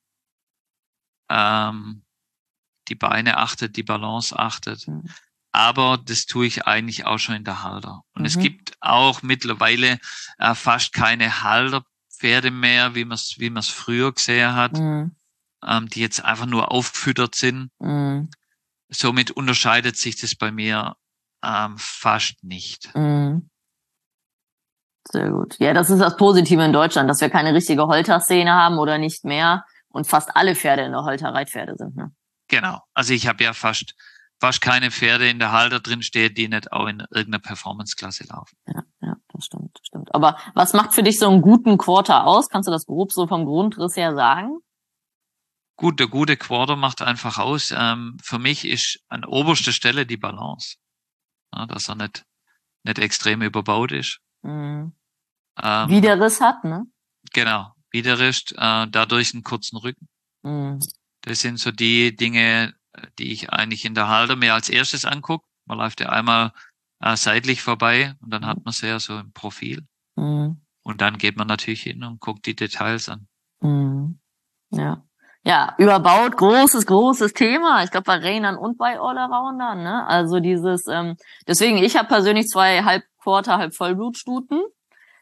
ähm, die Beine achtet, die Balance achtet. Mhm. Aber das tue ich eigentlich auch schon in der Halter. Und Mhm. es gibt auch mittlerweile äh, fast keine Halterpferde mehr, wie man es wie man es früher gesehen hat, Mhm. ähm, die jetzt einfach nur aufgefüttert sind. Mhm. Somit unterscheidet sich das bei mir ähm, fast nicht. Mhm. Sehr gut. Ja, das ist das Positive in Deutschland, dass wir keine richtige Holterszene haben oder nicht mehr und fast alle Pferde in der Holter Reitpferde sind, ne? Genau. Also ich habe ja fast fast keine Pferde in der Halter drin stehen, die nicht auch in irgendeiner Performance-Klasse laufen. Ja, ja, das stimmt, das stimmt. Aber was macht für dich so einen guten Quarter aus? Kannst du das grob so vom Grundriss her sagen? Gut, der gute Quarter macht einfach aus. Ähm, für mich ist an oberster Stelle die Balance. Ja, dass er nicht, nicht extrem überbaut ist. Mhm. Ähm, Wie der Riss hat, ne? Genau. Widerrist, äh, dadurch einen kurzen Rücken. Mhm. Das sind so die Dinge, die ich eigentlich in der Halter mir als erstes angucke. Man läuft ja einmal äh, seitlich vorbei und dann hat man sie ja so im Profil. Mhm. Und dann geht man natürlich hin und guckt die Details an. Mhm. Ja. Ja, überbaut, großes, großes Thema. Ich glaube bei Reinern und bei Allroundern, ne? Also dieses, ähm, deswegen, ich habe persönlich zwei halb Quarter, halb Vollblutstuten.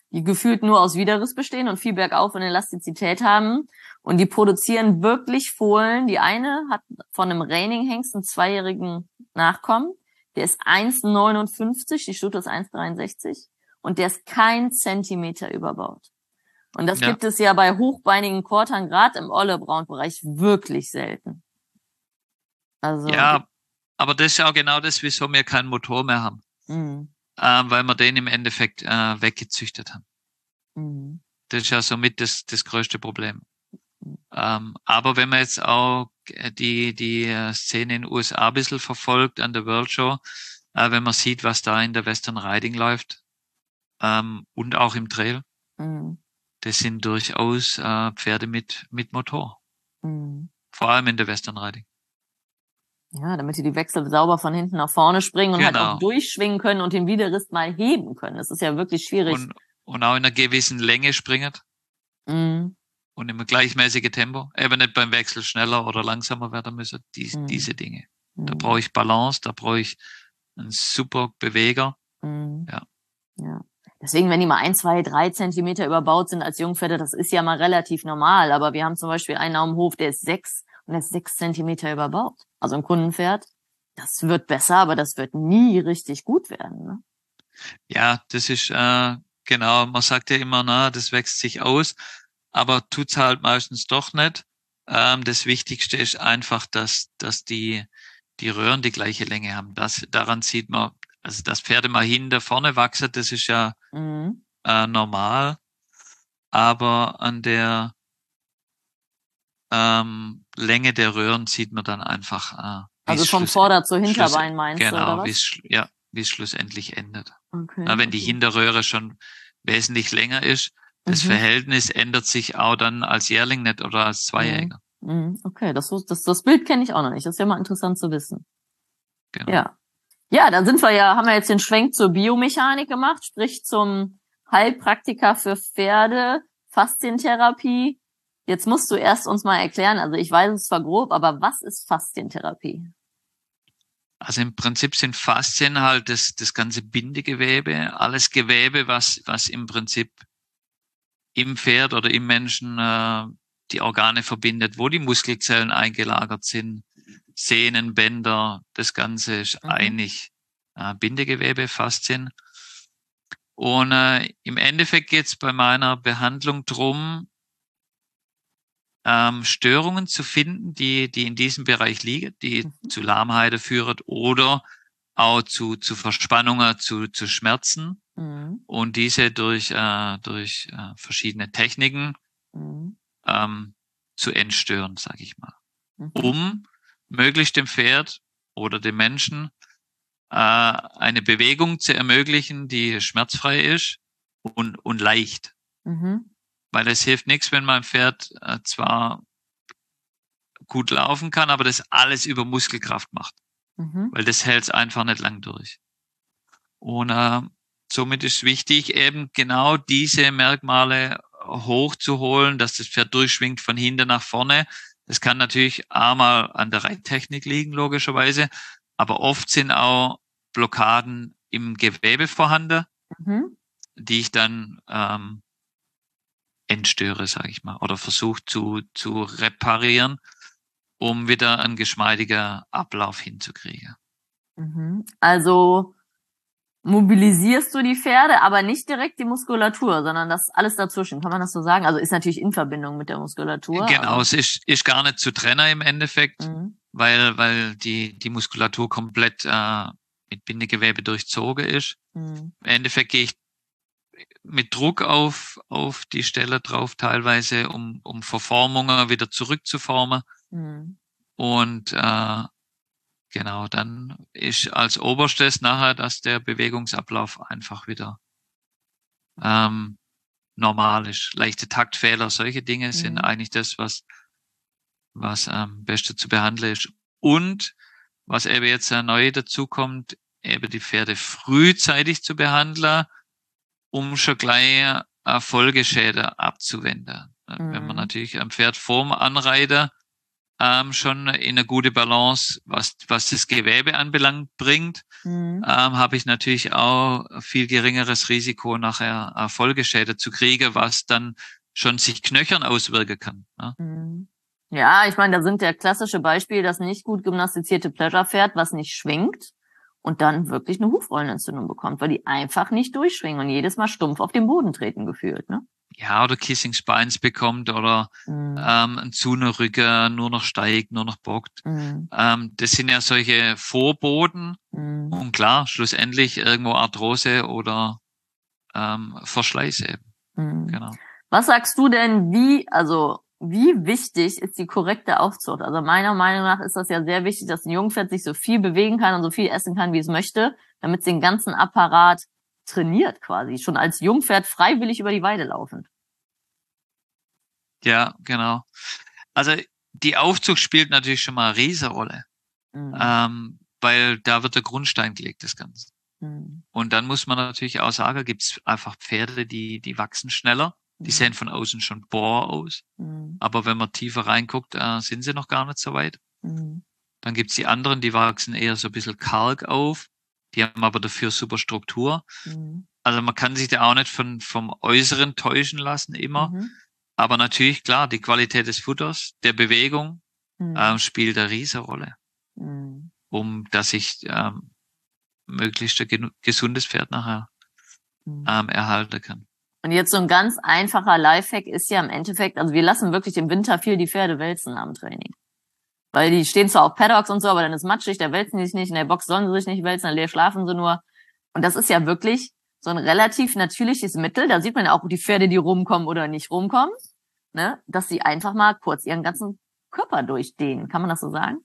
die gefühlt nur aus Widerriss bestehen und viel bergauf und Elastizität haben. Und die produzieren wirklich Fohlen. Die eine hat von einem Reining-Hengst einen zweijährigen Nachkommen. Der ist eins Komma neunundfünfzig, die Stute ist eins Komma dreiundsechzig. Und der ist kein Zentimeter überbaut. Und das Ja. gibt es ja bei hochbeinigen Quartern, gerade im Olle-Braun-Bereich, wirklich selten. Also. Ja, aber das ist auch genau das, wieso wir keinen Motor mehr haben. Mhm. Äh, weil wir den im Endeffekt äh, weggezüchtet haben. Mhm. Das ist ja somit das, das größte Problem. Ähm, aber wenn man jetzt auch die, die Szene in den U S A ein bisschen verfolgt an der World Show, äh, wenn man sieht, was da in der Western Riding läuft, ähm, und auch im Trail, Mhm. das sind durchaus äh, Pferde mit, mit Motor. Mhm. Vor allem in der Western Riding. Ja, damit die die Wechsel sauber von hinten nach vorne springen und Genau. halt auch durchschwingen können und den Widerriss mal heben können. Das ist ja wirklich schwierig. Und, und auch in einer gewissen Länge springen. Mhm. Und im gleichmäßige Tempo. Eben nicht beim Wechsel schneller oder langsamer werden müssen. Dies, Mhm. Diese Dinge. Da Mhm. brauche ich Balance, da brauche ich einen super Beweger. Mhm. Ja. Ja. Deswegen, wenn die mal ein, zwei, drei Zentimeter überbaut sind als Jungpferde, das ist ja mal relativ normal. Aber wir haben zum Beispiel einen auf dem Hof, der ist sechs und der ist sechs Zentimeter überbaut. Also ein Kundenpferd. Das wird besser, aber das wird nie richtig gut werden. Ne? Ja, das ist, äh, genau, man sagt ja immer, na, das wächst sich aus, aber tut's halt meistens doch nicht. Ähm, das Wichtigste ist einfach, dass, dass die, die Röhren die gleiche Länge haben. Das, daran sieht man, also dass Pferde mal hinten vorne wachsen, das ist ja Mhm. äh, normal, aber an der ähm, Länge der Röhren sieht man dann einfach, äh, wie Also es vom schluss, Vorder- zu schluss, Hinterbein meinst du, oder genau, wie was? es, sch- ja, wie es schlussendlich endet. Okay. Na, wenn die okay. Hinterröhre schon wesentlich länger ist, das Mhm. Verhältnis ändert sich auch dann als Jährling nicht oder als Zweijähriger. Mhm. Mhm. Okay, das, das, das Bild kenne ich auch noch nicht. Das ist ja mal interessant zu wissen. Genau. Ja. Ja, dann sind wir ja, haben wir jetzt den Schwenk zur Biomechanik gemacht, sprich zum Heilpraktiker für Pferde, Faszientherapie. Jetzt musst du erst uns mal erklären, also ich weiß es zwar grob, aber was ist Faszientherapie? Also im Prinzip sind Faszien halt das, das ganze Bindegewebe, alles Gewebe, was, was im Prinzip im Pferd oder im Menschen äh, die Organe verbindet, wo die Muskelzellen eingelagert sind, Sehnen, Bänder, das Ganze ist Mhm. eigentlich äh, Bindegewebe, Faszien. Und äh, im Endeffekt geht es bei meiner Behandlung drum, ähm, Störungen zu finden, die, die in diesem Bereich liegen, die Mhm. zu Lahmheiten führen oder auch zu, zu Verspannungen, zu, zu Schmerzen. Mhm. Und diese durch, äh, durch äh, verschiedene Techniken Mhm. ähm, zu entstören, sage ich mal. Mhm. Um möglichst dem Pferd oder dem Menschen äh, eine Bewegung zu ermöglichen, die schmerzfrei ist und, und leicht. Mhm. Weil es hilft nichts, wenn mein Pferd äh, zwar gut laufen kann, aber das alles über Muskelkraft macht. Mhm. Weil das hält es einfach nicht lang durch. Und äh, somit ist wichtig, eben genau diese Merkmale hochzuholen, dass das Pferd durchschwingt von hinten nach vorne. Das kann natürlich einmal an der Reittechnik liegen, logischerweise, aber oft sind auch Blockaden im Gewebe vorhanden, Mhm. die ich dann ähm, entstöre, sage ich mal, oder versuche zu, zu reparieren, um wieder einen geschmeidiger Ablauf hinzukriegen. Mhm. Also mobilisierst du die Pferde, aber nicht direkt die Muskulatur, sondern das alles dazwischen. Kann man das so sagen? Also ist natürlich in Verbindung mit der Muskulatur. Genau, Aber es ist, ist gar nicht zu trennen im Endeffekt, mhm. weil, weil die, die Muskulatur komplett äh, mit Bindegewebe durchzogen ist. Mhm. Im Endeffekt gehe ich mit Druck auf, auf die Stelle drauf, teilweise, um, um Verformungen wieder zurückzuformen. Mhm. Und äh, genau, dann ist als Oberstes nachher, dass der Bewegungsablauf einfach wieder ähm, normal ist. Leichte Taktfehler, solche Dinge sind Mhm. eigentlich das, was was am besten zu behandeln ist. Und was eben jetzt neu dazu kommt, eben die Pferde frühzeitig zu behandeln, um schon gleich Folgeschäden abzuwenden. Wenn man Mhm. natürlich ein Pferd vorm Anreiter ähm, schon in eine gute Balance, was, was das Gewebe anbelangt, bringt, Mhm. ähm, habe ich natürlich auch viel geringeres Risiko, nachher äh, Folgeschäden zu kriegen, was dann schon sich knöchern auswirken kann. Ne? Mhm. Ja, ich meine, da sind der klassische Beispiel das nicht gut gymnastizierte Pleasure-Pferd, was nicht schwingt und dann wirklich eine Hufrollenentzündung bekommt, weil die einfach nicht durchschwingen und jedes Mal stumpf auf den Boden treten gefühlt, ne? Ja, oder Kissing Spines bekommt oder Mhm. ähm, ein Zunerrücken nur noch steigt, nur noch bockt. Mhm. Ähm, das sind ja solche Vorboten. Mhm. Und klar, schlussendlich irgendwo Arthrose oder ähm, Verschleiß eben. Mhm. Genau. Was sagst du denn, wie, also wie wichtig ist die korrekte Aufzucht? Also meiner Meinung nach ist das ja sehr wichtig, dass ein Jungpferd sich so viel bewegen kann und so viel essen kann, wie es möchte, damit es den ganzen Apparat trainiert quasi, schon als Jungpferd freiwillig über die Weide laufend. Ja, genau. Also die Aufzucht spielt natürlich schon mal eine Riesenrolle, Mhm. ähm, weil da wird der Grundstein gelegt, das Ganze. Mhm. Und dann muss man natürlich auch sagen, gibt es einfach Pferde, die, die wachsen schneller. Die Mhm. sehen von außen schon bohr aus. Mhm. Aber wenn man tiefer reinguckt, äh, sind sie noch gar nicht so weit. Mhm. Dann gibt's die anderen, die wachsen eher so ein bisschen karg auf. Die haben aber dafür super Struktur. Mhm. Also man kann sich da auch nicht von, vom Äußeren täuschen lassen immer. Mhm. Aber natürlich, klar, die Qualität des Futters, der Bewegung, Mhm. ähm, spielt eine riesige Rolle, Mhm. um dass ich ähm, möglichst ein gesundes Pferd nachher Mhm. ähm, erhalten kann. Und jetzt so ein ganz einfacher Lifehack ist ja im Endeffekt, also wir lassen wirklich im Winter viel die Pferde wälzen am Training. Weil die stehen zwar auf Paddocks und so, aber dann ist matschig, da wälzen die sich nicht, in der Box sollen sie sich nicht wälzen, dann schlafen sie nur. Und das ist ja wirklich so ein relativ natürliches Mittel, da sieht man ja auch die Pferde, die rumkommen oder nicht rumkommen, ne, dass sie einfach mal kurz ihren ganzen Körper durchdehnen. Kann man das so sagen?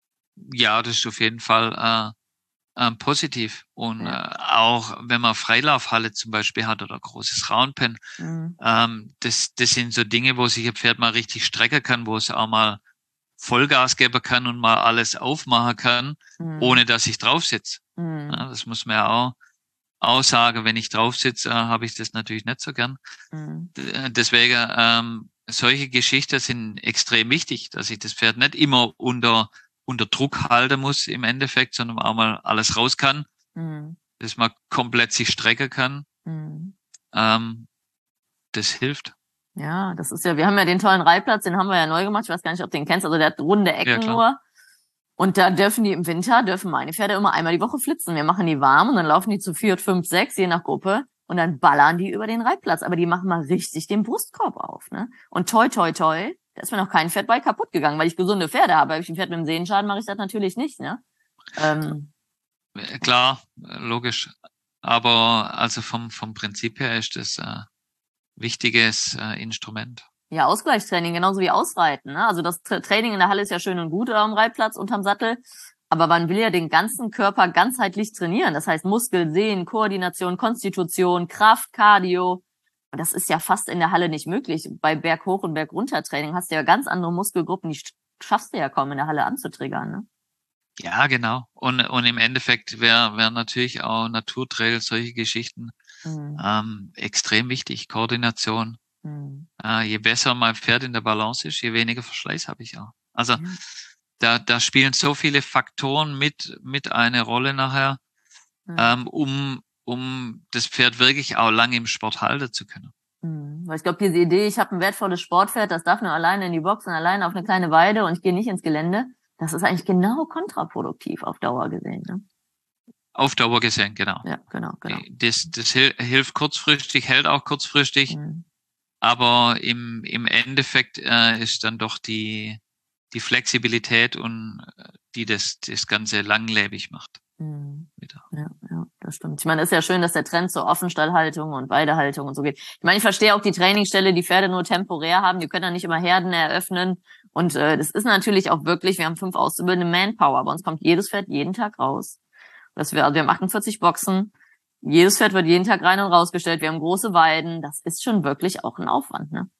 Ja, das ist auf jeden Fall äh, äh, positiv. Und Ja. äh, auch wenn man Freilaufhalle zum Beispiel hat oder großes Roundpen, Mhm. ähm, das, das sind so Dinge, wo sich ein Pferd mal richtig strecken kann, wo es auch mal Vollgas geben kann und mal alles aufmachen kann, Mhm. ohne dass ich drauf sitze. Mhm. Ja, das muss man ja auch, auch sagen. Wenn ich drauf sitze, äh, habe ich das natürlich nicht so gern. Mhm. D- Deswegen, ähm, solche Geschichten sind extrem wichtig, dass ich das Pferd nicht immer unter, unter Druck halten muss im Endeffekt, sondern auch mal alles raus kann, Mhm. dass man komplett sich strecken kann. Mhm. Ähm, das hilft. Ja, das ist ja, wir haben ja den tollen Reitplatz, den haben wir ja neu gemacht. Ich weiß gar nicht, ob du den kennst. Also der hat runde Ja, Ecken klar. nur. Und da dürfen die im Winter, dürfen meine Pferde immer einmal die Woche flitzen. Wir machen die warm und dann laufen die zu vier, fünf, sechs, je nach Gruppe. Und dann ballern die über den Reitplatz. Aber die machen mal richtig den Brustkorb auf, ne? Und toi, toi, toi, da ist mir noch kein Pferd bei kaputt gegangen, weil ich gesunde Pferde habe. Habe ich ein Pferd mit einem Sehenschaden, mache ich das natürlich nicht, ne? Ähm, Äh, Klar, äh, logisch. Aber also vom, vom Prinzip her ist das ein wichtiges äh, Instrument. Ja, Ausgleichstraining, genauso wie Ausreiten, ne? Also das Tra Training in der Halle ist ja schön und gut am Reitplatz unterm Sattel. Aber man will ja den ganzen Körper ganzheitlich trainieren. Das heißt Muskel, Sehnen, Koordination, Konstitution, Kraft, Cardio. Und das ist ja fast in der Halle nicht möglich. Bei Berghoch- und Berguntertraining hast du ja ganz andere Muskelgruppen, die schaffst du ja kaum in der Halle anzutriggern, ne? Ja, genau. Und, und im Endeffekt wäre wär natürlich auch Naturtrail, solche Geschichten Mhm. ähm, extrem wichtig. Koordination. Mhm. Äh, je besser mein Pferd in der Balance ist, je weniger Verschleiß habe ich auch. Also Ja. da, da spielen so viele Faktoren mit, mit eine Rolle nachher, Mhm. ähm, um, um das Pferd wirklich auch lange im Sport halten zu können. Mhm. Weil ich glaube, diese Idee, ich habe ein wertvolles Sportpferd, das darf nur alleine in die Box und alleine auf eine kleine Weide und ich gehe nicht ins Gelände, das ist eigentlich genau kontraproduktiv auf Dauer gesehen, ne? Auf Dauer gesehen, genau. Ja, genau, genau. Das, das hil- hilft kurzfristig, hält auch kurzfristig, Mhm. aber im, im Endeffekt äh, ist dann doch die, die Flexibilität und äh, die das, das Ganze langlebig macht. Mhm. Wieder. Ja, ja, das stimmt. Ich meine, es ist ja schön, dass der Trend zur Offenstallhaltung und Weidehaltung und so geht. Ich meine, ich verstehe auch die Trainingsstelle, die Pferde nur temporär haben, die können ja nicht immer Herden eröffnen. Und äh, das ist natürlich auch wirklich, wir haben fünf auszubildende Manpower, bei uns kommt jedes Pferd jeden Tag raus. Das wir, also wir haben achtundvierzig Boxen, jedes Pferd wird jeden Tag rein und rausgestellt, wir haben große Weiden, das ist schon wirklich auch ein Aufwand, ne?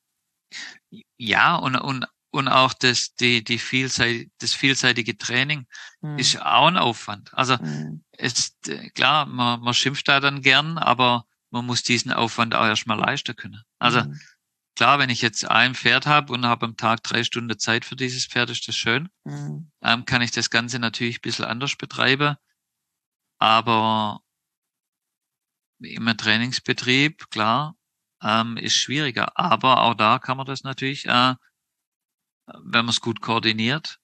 Ja, und, und, und auch das, die, die vielseitige, das vielseitige Training Hm. ist auch ein Aufwand. Also Hm. ist äh, klar, man, man schimpft da dann gern, aber man muss diesen Aufwand auch erstmal leisten können. Also Hm. klar, wenn ich jetzt ein Pferd habe und habe am Tag drei Stunden Zeit für dieses Pferd, ist das schön. Mhm. Ähm, kann ich das Ganze natürlich ein bisschen anders betreiben. Aber im Trainingsbetrieb, klar, ähm, ist schwieriger. Aber auch da kann man das natürlich, äh, wenn man es gut koordiniert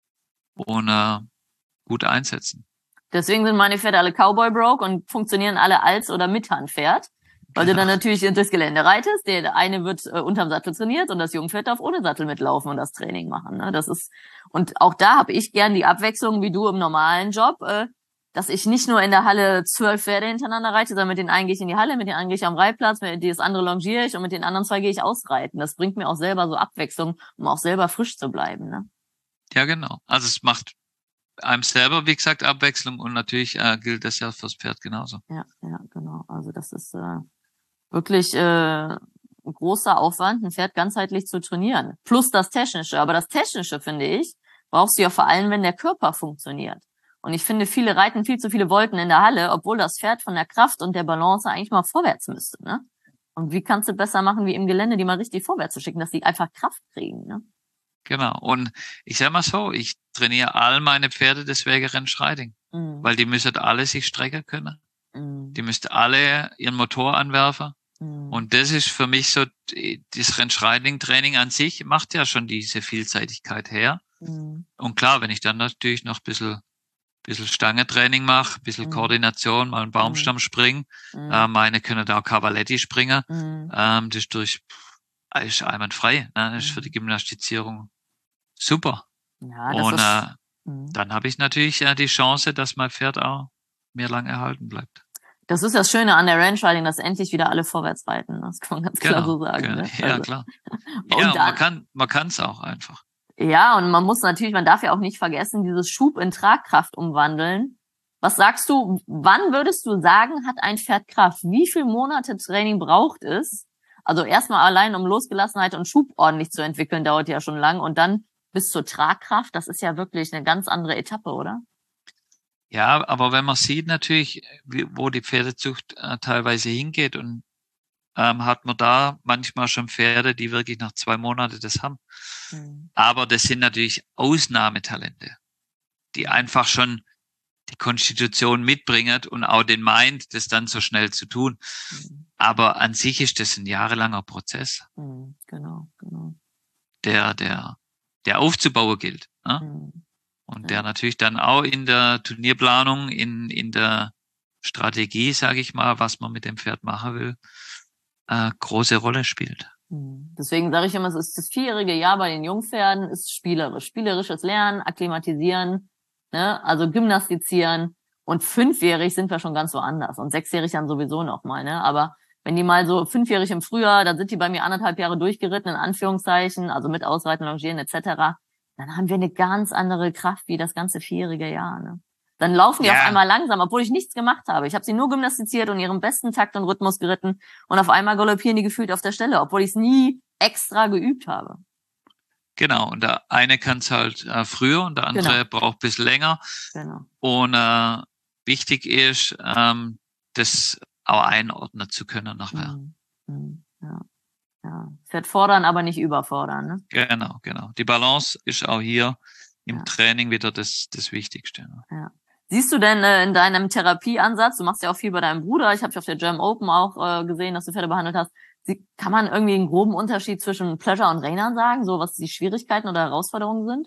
und äh, gut einsetzen. Deswegen sind meine Pferde alle Cowboy broke und funktionieren alle als oder mit Handpferd. Weil du dann natürlich durchs Gelände reitest, der eine wird äh, unterm Sattel trainiert und das Jungpferd darf ohne Sattel mitlaufen und das Training machen. Ne? Das ist, und auch da habe ich gern die Abwechslung wie du im normalen Job, äh, dass ich nicht nur in der Halle zwölf Pferde hintereinander reite, sondern mit den einen gehe ich in die Halle, mit den anderen gehe ich am Reitplatz, mit das andere longiere ich und mit den anderen zwei gehe ich ausreiten. Das bringt mir auch selber so Abwechslung, um auch selber frisch zu bleiben. Ne? Ja, genau. Also es macht einem selber, wie gesagt, Abwechslung und natürlich äh, gilt das ja fürs Pferd genauso. Ja, ja, genau. Also das ist äh, wirklich äh, ein großer Aufwand, ein Pferd ganzheitlich zu trainieren. Plus das Technische. Aber das Technische, finde ich, brauchst du ja vor allem, wenn der Körper funktioniert. Und ich finde, viele reiten viel zu viele Wolken in der Halle, obwohl das Pferd von der Kraft und der Balance eigentlich mal vorwärts müsste. Ne? Und wie kannst du besser machen, wie im Gelände, die mal richtig vorwärts zu schicken, dass die einfach Kraft kriegen? Ne? Genau. Und ich sag mal so, ich trainiere all meine Pferde deswegen Rennschreiting. Mm. Weil die müssen alle sich strecken können. Mm. Die müssten alle ihren Motor anwerfen. Mm. Und das ist für mich so, das Rennschreiting-Training an sich macht ja schon diese Vielseitigkeit her. Mm. Und klar, wenn ich dann natürlich noch ein bisschen, bisschen Stangetraining mache, ein bisschen mm. Koordination, mal einen Baumstamm mm. springen, mm. äh, meine können da auch Cavaletti springen, mm. ähm, das ist durch, ist einwandfrei, ne? Das ist für die Gymnastizierung super. Ja, das und ist, äh, mm. dann habe ich natürlich äh, die Chance, dass mein Pferd auch mir lang erhalten bleibt. Das ist das Schöne an der Ranch-Riding, dass endlich wieder alle vorwärts reiten. Das kann man ganz Genau, klar so sagen. genau. Ne? Ja, also. klar. Und Ja, und dann, man kann, man kann es auch einfach. Ja, und man muss natürlich, man darf ja auch nicht vergessen, dieses Schub in Tragkraft umwandeln. Was sagst du, wann würdest du sagen, hat ein Pferd Kraft? Wie viele Monate Training braucht es? Also erstmal allein, um Losgelassenheit und Schub ordentlich zu entwickeln, dauert ja schon lang. Und dann bis zur Tragkraft, das ist ja wirklich eine ganz andere Etappe, oder? Ja, aber wenn man sieht natürlich, wie, wo die Pferdezucht äh, teilweise hingeht und ähm, hat man da manchmal schon Pferde, die wirklich nach zwei Monaten das haben. Mhm. Aber das sind natürlich Ausnahmetalente, die einfach schon die Konstitution mitbringen und auch den Mind, das dann so schnell zu tun. Mhm. Aber an sich ist das ein jahrelanger Prozess. Mhm, genau, genau. Der, der, der aufzubauen gilt. Ne? Mhm. Und ja. der natürlich dann auch in der Turnierplanung, in, in der Strategie, sage ich mal, was man mit dem Pferd machen will, äh, große Rolle spielt. Deswegen sage ich immer, es ist das vierjährige Jahr bei den Jungpferden, ist spielerisch. Spielerisches Lernen, akklimatisieren, ne? Also gymnastizieren. Und fünfjährig sind wir schon ganz woanders. Und sechsjährig dann sowieso noch mal, ne? Aber wenn die mal so fünfjährig im Frühjahr, dann sind die bei mir anderthalb Jahre durchgeritten, in Anführungszeichen, also mit Ausreiten, Longieren et cetera, dann haben wir eine ganz andere Kraft wie das ganze vierjährige Jahr. Ne? Dann laufen die ja. auf einmal langsam, obwohl ich nichts gemacht habe. Ich habe sie nur gymnastiziert und ihren besten Takt und Rhythmus geritten und auf einmal galoppieren die gefühlt auf der Stelle, obwohl ich es nie extra geübt habe. Genau, und der eine kann es halt äh, früher und der andere genau. braucht ein bisschen länger. Genau. Und äh, wichtig ist, ähm, das auch einordnen zu können nachher. Mhm. Ja. Ja, Pferd fordern, aber nicht überfordern. Ne? Genau, genau. Die Balance ist auch hier im ja. Training wieder das, das Wichtigste. Ne? Ja. Siehst du denn äh, in deinem Therapieansatz, du machst ja auch viel bei deinem Bruder, ich habe dich auf der German Open auch äh, gesehen, dass du Pferde behandelt hast, Sie, kann man irgendwie einen groben Unterschied zwischen Pleasure und Reinern sagen, so was die Schwierigkeiten oder Herausforderungen sind?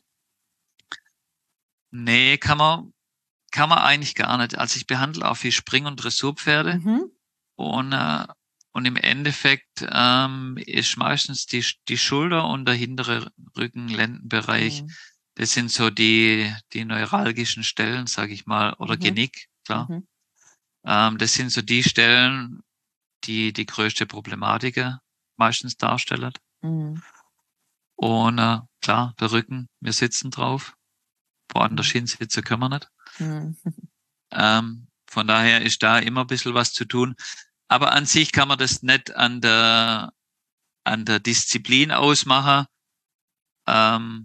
Nee, kann man, kann man eigentlich gar nicht. Also ich behandle auch viel Spring- und Dressurpferde mhm. und äh, Und im Endeffekt ähm, ist meistens die, die Schulter und der hintere Rücken-Lendenbereich, mhm. das sind so die, die neuralgischen Stellen, sage ich mal, oder mhm. Genick, klar. Mhm. Ähm, das sind so die Stellen, die die größte Problematik meistens darstellen. Mhm. Und äh, klar, der Rücken, wir sitzen drauf. Woanders mhm. hinsitzen können wir nicht. Mhm. Ähm, von daher ist da immer ein bisschen was zu tun. Aber an sich kann man das nicht an der, an der Disziplin ausmachen. Ähm,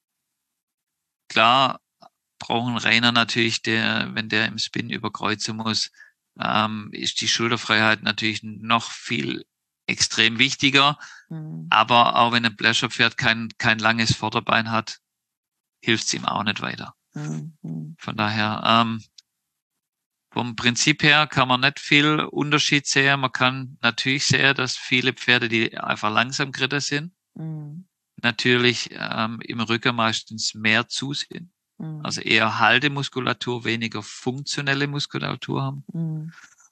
klar brauchen Reiner natürlich, der, wenn der im Spin überkreuzen muss, ähm, ist die Schulterfreiheit natürlich noch viel extrem wichtiger. Mhm. Aber auch wenn ein Pleasure-Pferd kein, kein langes Vorderbein hat, hilft es ihm auch nicht weiter. Mhm. Von daher, ähm, vom Prinzip her kann man nicht viel Unterschied sehen. Man kann natürlich sehen, dass viele Pferde, die einfach langsam geritten sind, mhm. natürlich ähm, im Rücken meistens mehr zu sind. Mhm. Also eher Haltemuskulatur, weniger funktionelle Muskulatur haben. Mhm.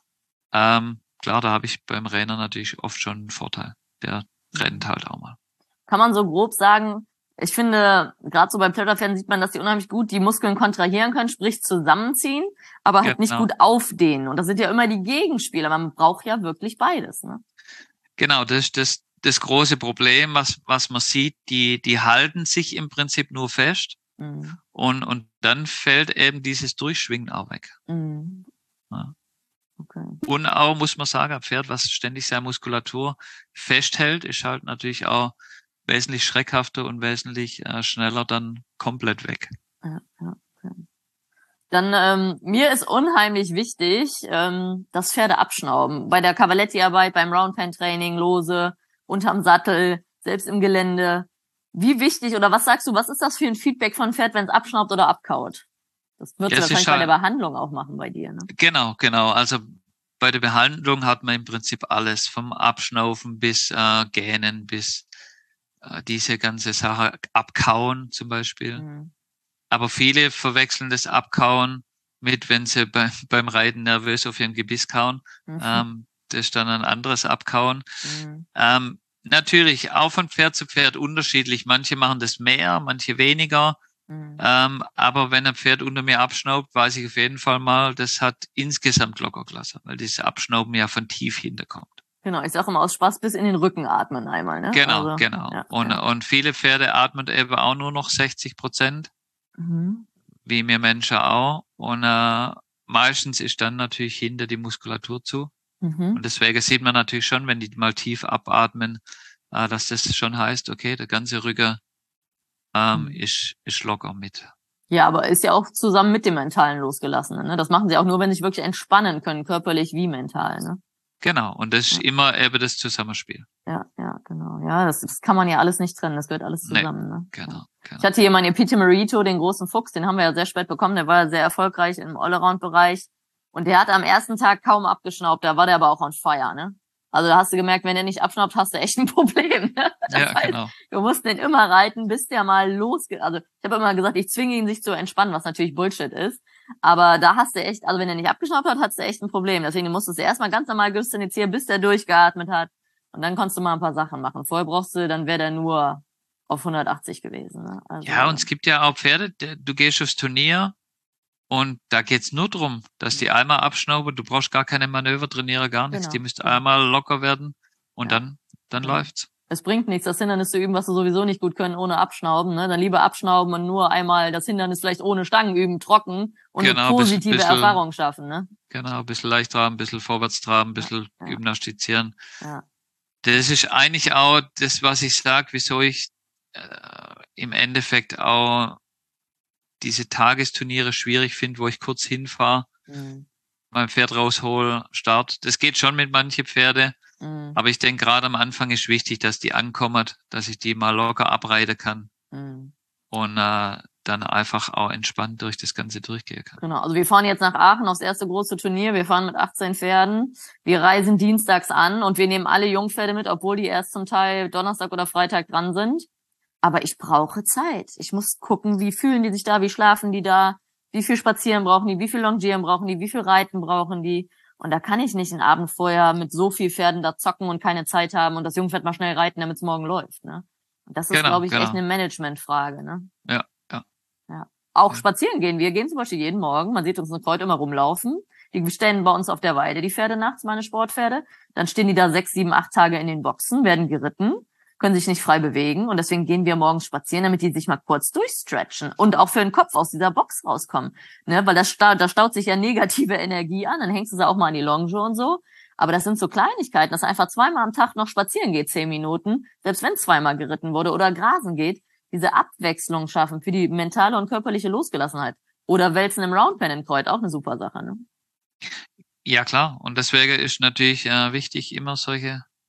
Ähm, klar, da habe ich beim Trainer natürlich oft schon einen Vorteil. Der rennt halt auch mal. Kann man so grob sagen, ich finde, gerade so bei Pleasure-Pferden sieht man, dass die unheimlich gut die Muskeln kontrahieren können, sprich zusammenziehen, aber halt genau. nicht gut aufdehnen. Und das sind ja immer die Gegenspieler. Man braucht ja wirklich beides, ne? Genau, das ist das, das große Problem, was, was man sieht. Die, die halten sich im Prinzip nur fest. Mhm. Und, und dann fällt eben dieses Durchschwingen auch weg. Mhm. Ja. Okay. Und auch, muss man sagen, ein Pferd, was ständig seine Muskulatur festhält, ist halt natürlich auch wesentlich schreckhafter und wesentlich äh, schneller dann komplett weg. Ja, ja, okay. Dann, ähm, mir ist unheimlich wichtig, ähm, das Pferde abschnauben. Bei der Cavaletti-Arbeit, beim Roundpen-Training, lose, unterm Sattel, selbst im Gelände. Wie wichtig, oder was sagst du, was ist das für ein Feedback von Pferd, wenn es abschnaubt oder abkaut? Das wird ja, wahrscheinlich halt bei der Behandlung auch machen bei dir, ne? Genau, genau. Also bei der Behandlung hat man im Prinzip alles, vom Abschnaufen bis äh, Gähnen, bis äh, diese ganze Sache, Abkauen zum Beispiel. Mhm. Aber viele verwechseln das Abkauen mit, wenn sie bei, beim Reiten nervös auf ihrem Gebiss kauen. Mhm. Ähm, das ist dann ein anderes Abkauen. Mhm. Ähm, natürlich auch von Pferd zu Pferd unterschiedlich. Manche machen das mehr, manche weniger. Mhm. Ähm, aber wenn ein Pferd unter mir abschnaubt, weiß ich auf jeden Fall mal, das hat insgesamt locker gelassen, weil dieses Abschnauben ja von tief hinterkommt. Genau, ich sage immer aus Spaß bis in den Rücken atmen einmal, ne? Genau, also, genau. Ja, und, ja. und viele Pferde atmen eben auch nur noch sechzig Prozent, mhm. wie wir Menschen auch. Und äh, meistens ist dann natürlich hinter die Muskulatur zu. Mhm. Und deswegen sieht man natürlich schon, wenn die mal tief abatmen, äh, dass das schon heißt, okay, der ganze Rücken ähm, mhm. ist, ist locker mit. Ja, aber ist ja auch zusammen mit dem Mentalen Losgelassenen, ne? Das machen sie auch nur, wenn sie sich wirklich entspannen können, körperlich wie mental, ne? Genau, und das ist ja. immer eben das Zusammenspiel. Ja, ja, genau. Ja, das, das kann man ja alles nicht trennen, das gehört alles zusammen. Nee, ne? Genau, ja. genau. Ich hatte hier meinen Epite Merito, den großen Fuchs, den haben wir ja sehr spät bekommen, der war ja sehr erfolgreich im Allround-Bereich. Und der hat am ersten Tag kaum abgeschnaubt, da war der aber auch on fire, ne? Also da hast du gemerkt, wenn der nicht abschnaubt, hast du echt ein Problem. Ne? Das ja, heißt, genau. Du musst den immer reiten, bis der mal losgeht. Also ich habe immer gesagt, ich zwinge ihn, sich zu entspannen, was natürlich Bullshit ist. Aber da hast du echt, also wenn er nicht abgeschnaubt hat, hast du echt ein Problem. Deswegen musstest du erstmal ganz normal gestinizieren, bis der durchgeatmet hat. Und dann konntest du mal ein paar Sachen machen. Vorher brauchst du, dann wäre der nur auf hundertachtzig gewesen. Ne? Also, ja, und es gibt ja auch Pferde, du gehst aufs Turnier und da geht's nur drum, dass die einmal abschnauben. Du brauchst gar keine Manöver trainieren, gar nichts. Genau. Die müsst einmal locker werden und ja. dann dann ja. läuft's. Es bringt nichts, das Hindernis zu üben, was du sowieso nicht gut können, ohne abschnauben. Ne? Dann lieber abschnauben und nur einmal das Hindernis vielleicht ohne Stangen üben, trocken und genau, eine positive bisschen, Erfahrung schaffen. Ne? Genau, ein bisschen leicht traben, ein bisschen vorwärts traben, ein bisschen ja. gymnastizieren. Ja. Das ist eigentlich auch das, was ich sage, wieso ich äh, im Endeffekt auch diese Tagesturniere schwierig finde, wo ich kurz hinfahre, mhm. mein Pferd raushol, Start. Das geht schon mit manchen Pferde, mhm. aber ich denke, gerade am Anfang ist wichtig, dass die ankommen, dass ich die mal locker abreiten kann mhm. und äh, dann einfach auch entspannt durch das Ganze durchgehen kann. Genau, also wir fahren jetzt nach Aachen aufs erste große Turnier, wir fahren mit achtzehn Pferden, wir reisen dienstags an und wir nehmen alle Jungpferde mit, obwohl die erst zum Teil Donnerstag oder Freitag dran sind. Aber ich brauche Zeit. Ich muss gucken, wie fühlen die sich da, wie schlafen die da, wie viel Spazieren brauchen die, wie viel Longieren brauchen die, wie viel Reiten brauchen die. Und da kann ich nicht einen Abend vorher mit so viel Pferden da zocken und keine Zeit haben und das Jungpferd mal schnell reiten, damit es morgen läuft. Ne? Und das ist, genau, glaube ich, genau. echt eine Managementfrage. Ne? Ja, ja. ja. Auch ja. spazieren gehen. Wir gehen zum Beispiel jeden Morgen. Man sieht uns eine Kreuz immer rumlaufen. Die stehen bei uns auf der Weide, die Pferde nachts, meine Sportpferde. Dann stehen die da sechs, sieben, acht Tage in den Boxen, werden geritten, können sich nicht frei bewegen und deswegen gehen wir morgens spazieren, damit die sich mal kurz durchstretchen und auch für den Kopf aus dieser Box rauskommen, ne, weil das sta- da staut sich ja negative Energie an, dann hängst du sie auch mal an die Longe und so, aber das sind so Kleinigkeiten, dass einfach zweimal am Tag noch spazieren geht, zehn Minuten, selbst wenn zweimal geritten wurde oder grasen geht, diese Abwechslung schaffen für die mentale und körperliche Losgelassenheit oder Wälzen im Roundpen in Kreuz, auch eine super Sache, ne? Ja, klar, und deswegen ist natürlich äh, wichtig, immer solche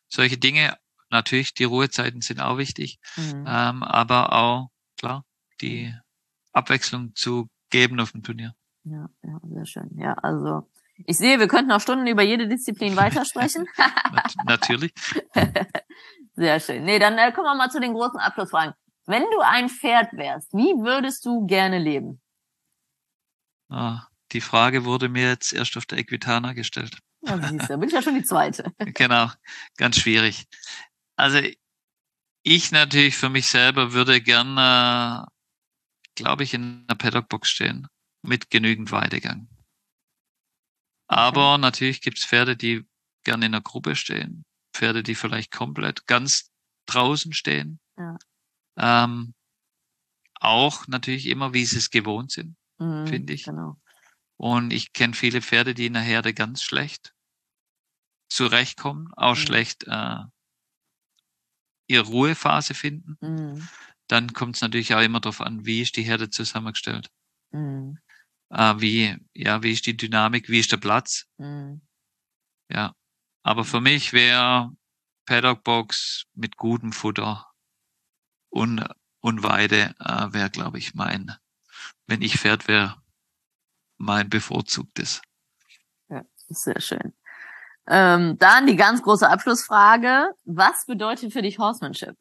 solche Dinge. Natürlich, die Ruhezeiten sind auch wichtig, Mhm. ähm, aber auch, klar, die Abwechslung zu geben auf dem Turnier. Ja, ja, sehr schön. Ja, also ich sehe, wir könnten noch Stunden über jede Disziplin weitersprechen. Nat natürlich. Sehr schön. Nee, dann äh, kommen wir mal zu den großen Abschlussfragen. Wenn du ein Pferd wärst, wie würdest du gerne leben? Ah, die Frage wurde mir jetzt erst auf der Equitana gestellt. Ja, siehst du, bin ich ja schon die zweite. Genau, ganz schwierig. Also ich natürlich für mich selber würde gerne, glaube ich, in einer Paddockbox stehen mit genügend Weidegang. Aber okay. Natürlich gibt's Pferde, die gerne in einer Gruppe stehen. Pferde, die vielleicht komplett ganz draußen stehen. Ja. Ähm, auch natürlich immer, wie sie es gewohnt sind, mhm, finde ich. Genau. Und ich kenne viele Pferde, die in der Herde ganz schlecht zurechtkommen, auch mhm. schlecht äh, ihre Ruhephase finden. Mhm. Dann kommt es natürlich auch immer darauf an, wie ist die Herde zusammengestellt. Mhm. Äh, wie, ja, wie ist die Dynamik, wie ist der Platz. Mhm. Ja. Aber für mich wäre Paddockbox mit gutem Futter und, und Weide äh, wäre, glaube ich, mein, wenn ich Pferd wäre, mein bevorzugtes. Ja, sehr schön. Ähm, dann die ganz große Abschlussfrage. Was bedeutet für dich Horsemanship?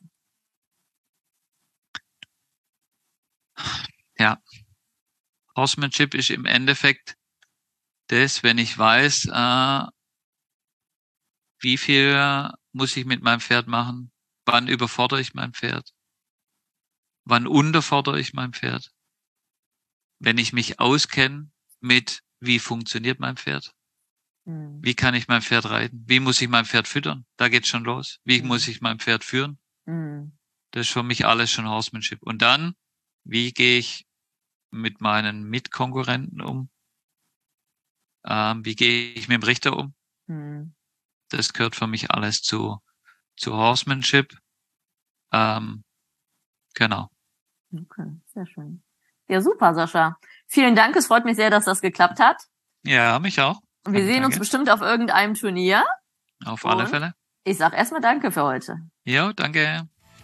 Ja. Horsemanship ist im Endeffekt das, wenn ich weiß, äh, wie viel muss ich mit meinem Pferd machen, wann überfordere ich mein Pferd, wann unterfordere ich mein Pferd, wenn ich mich auskenne mit, wie funktioniert mein Pferd, mhm. wie kann ich mein Pferd reiten, wie muss ich mein Pferd füttern, da geht's schon los, wie mhm. muss ich mein Pferd führen, mhm. das ist für mich alles schon Horsemanship. Und dann, wie gehe ich mit meinen Mitkonkurrenten um, ähm, wie gehe ich mit dem Richter um, mhm. das gehört für mich alles zu, zu Horsemanship. Ähm, genau. Okay, sehr schön. Ja, super, Sascha. Vielen Dank. Es freut mich sehr, dass das geklappt hat. Ja, mich auch. Und wir sehen uns bestimmt auf irgendeinem Turnier. Auf alle Fälle. Ich sag erstmal Danke für heute. Ja, danke.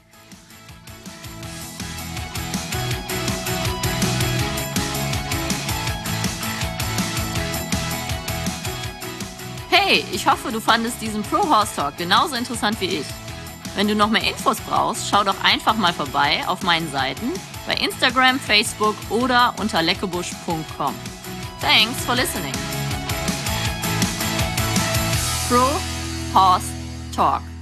Hey, ich hoffe, du fandest diesen Pro Horse Talk genauso interessant wie ich. Wenn du noch mehr Infos brauchst, schau doch einfach mal vorbei auf meinen Seiten bei Instagram, Facebook oder unter leckebusch punkt com. Thanks for listening. Pro Horse Talk.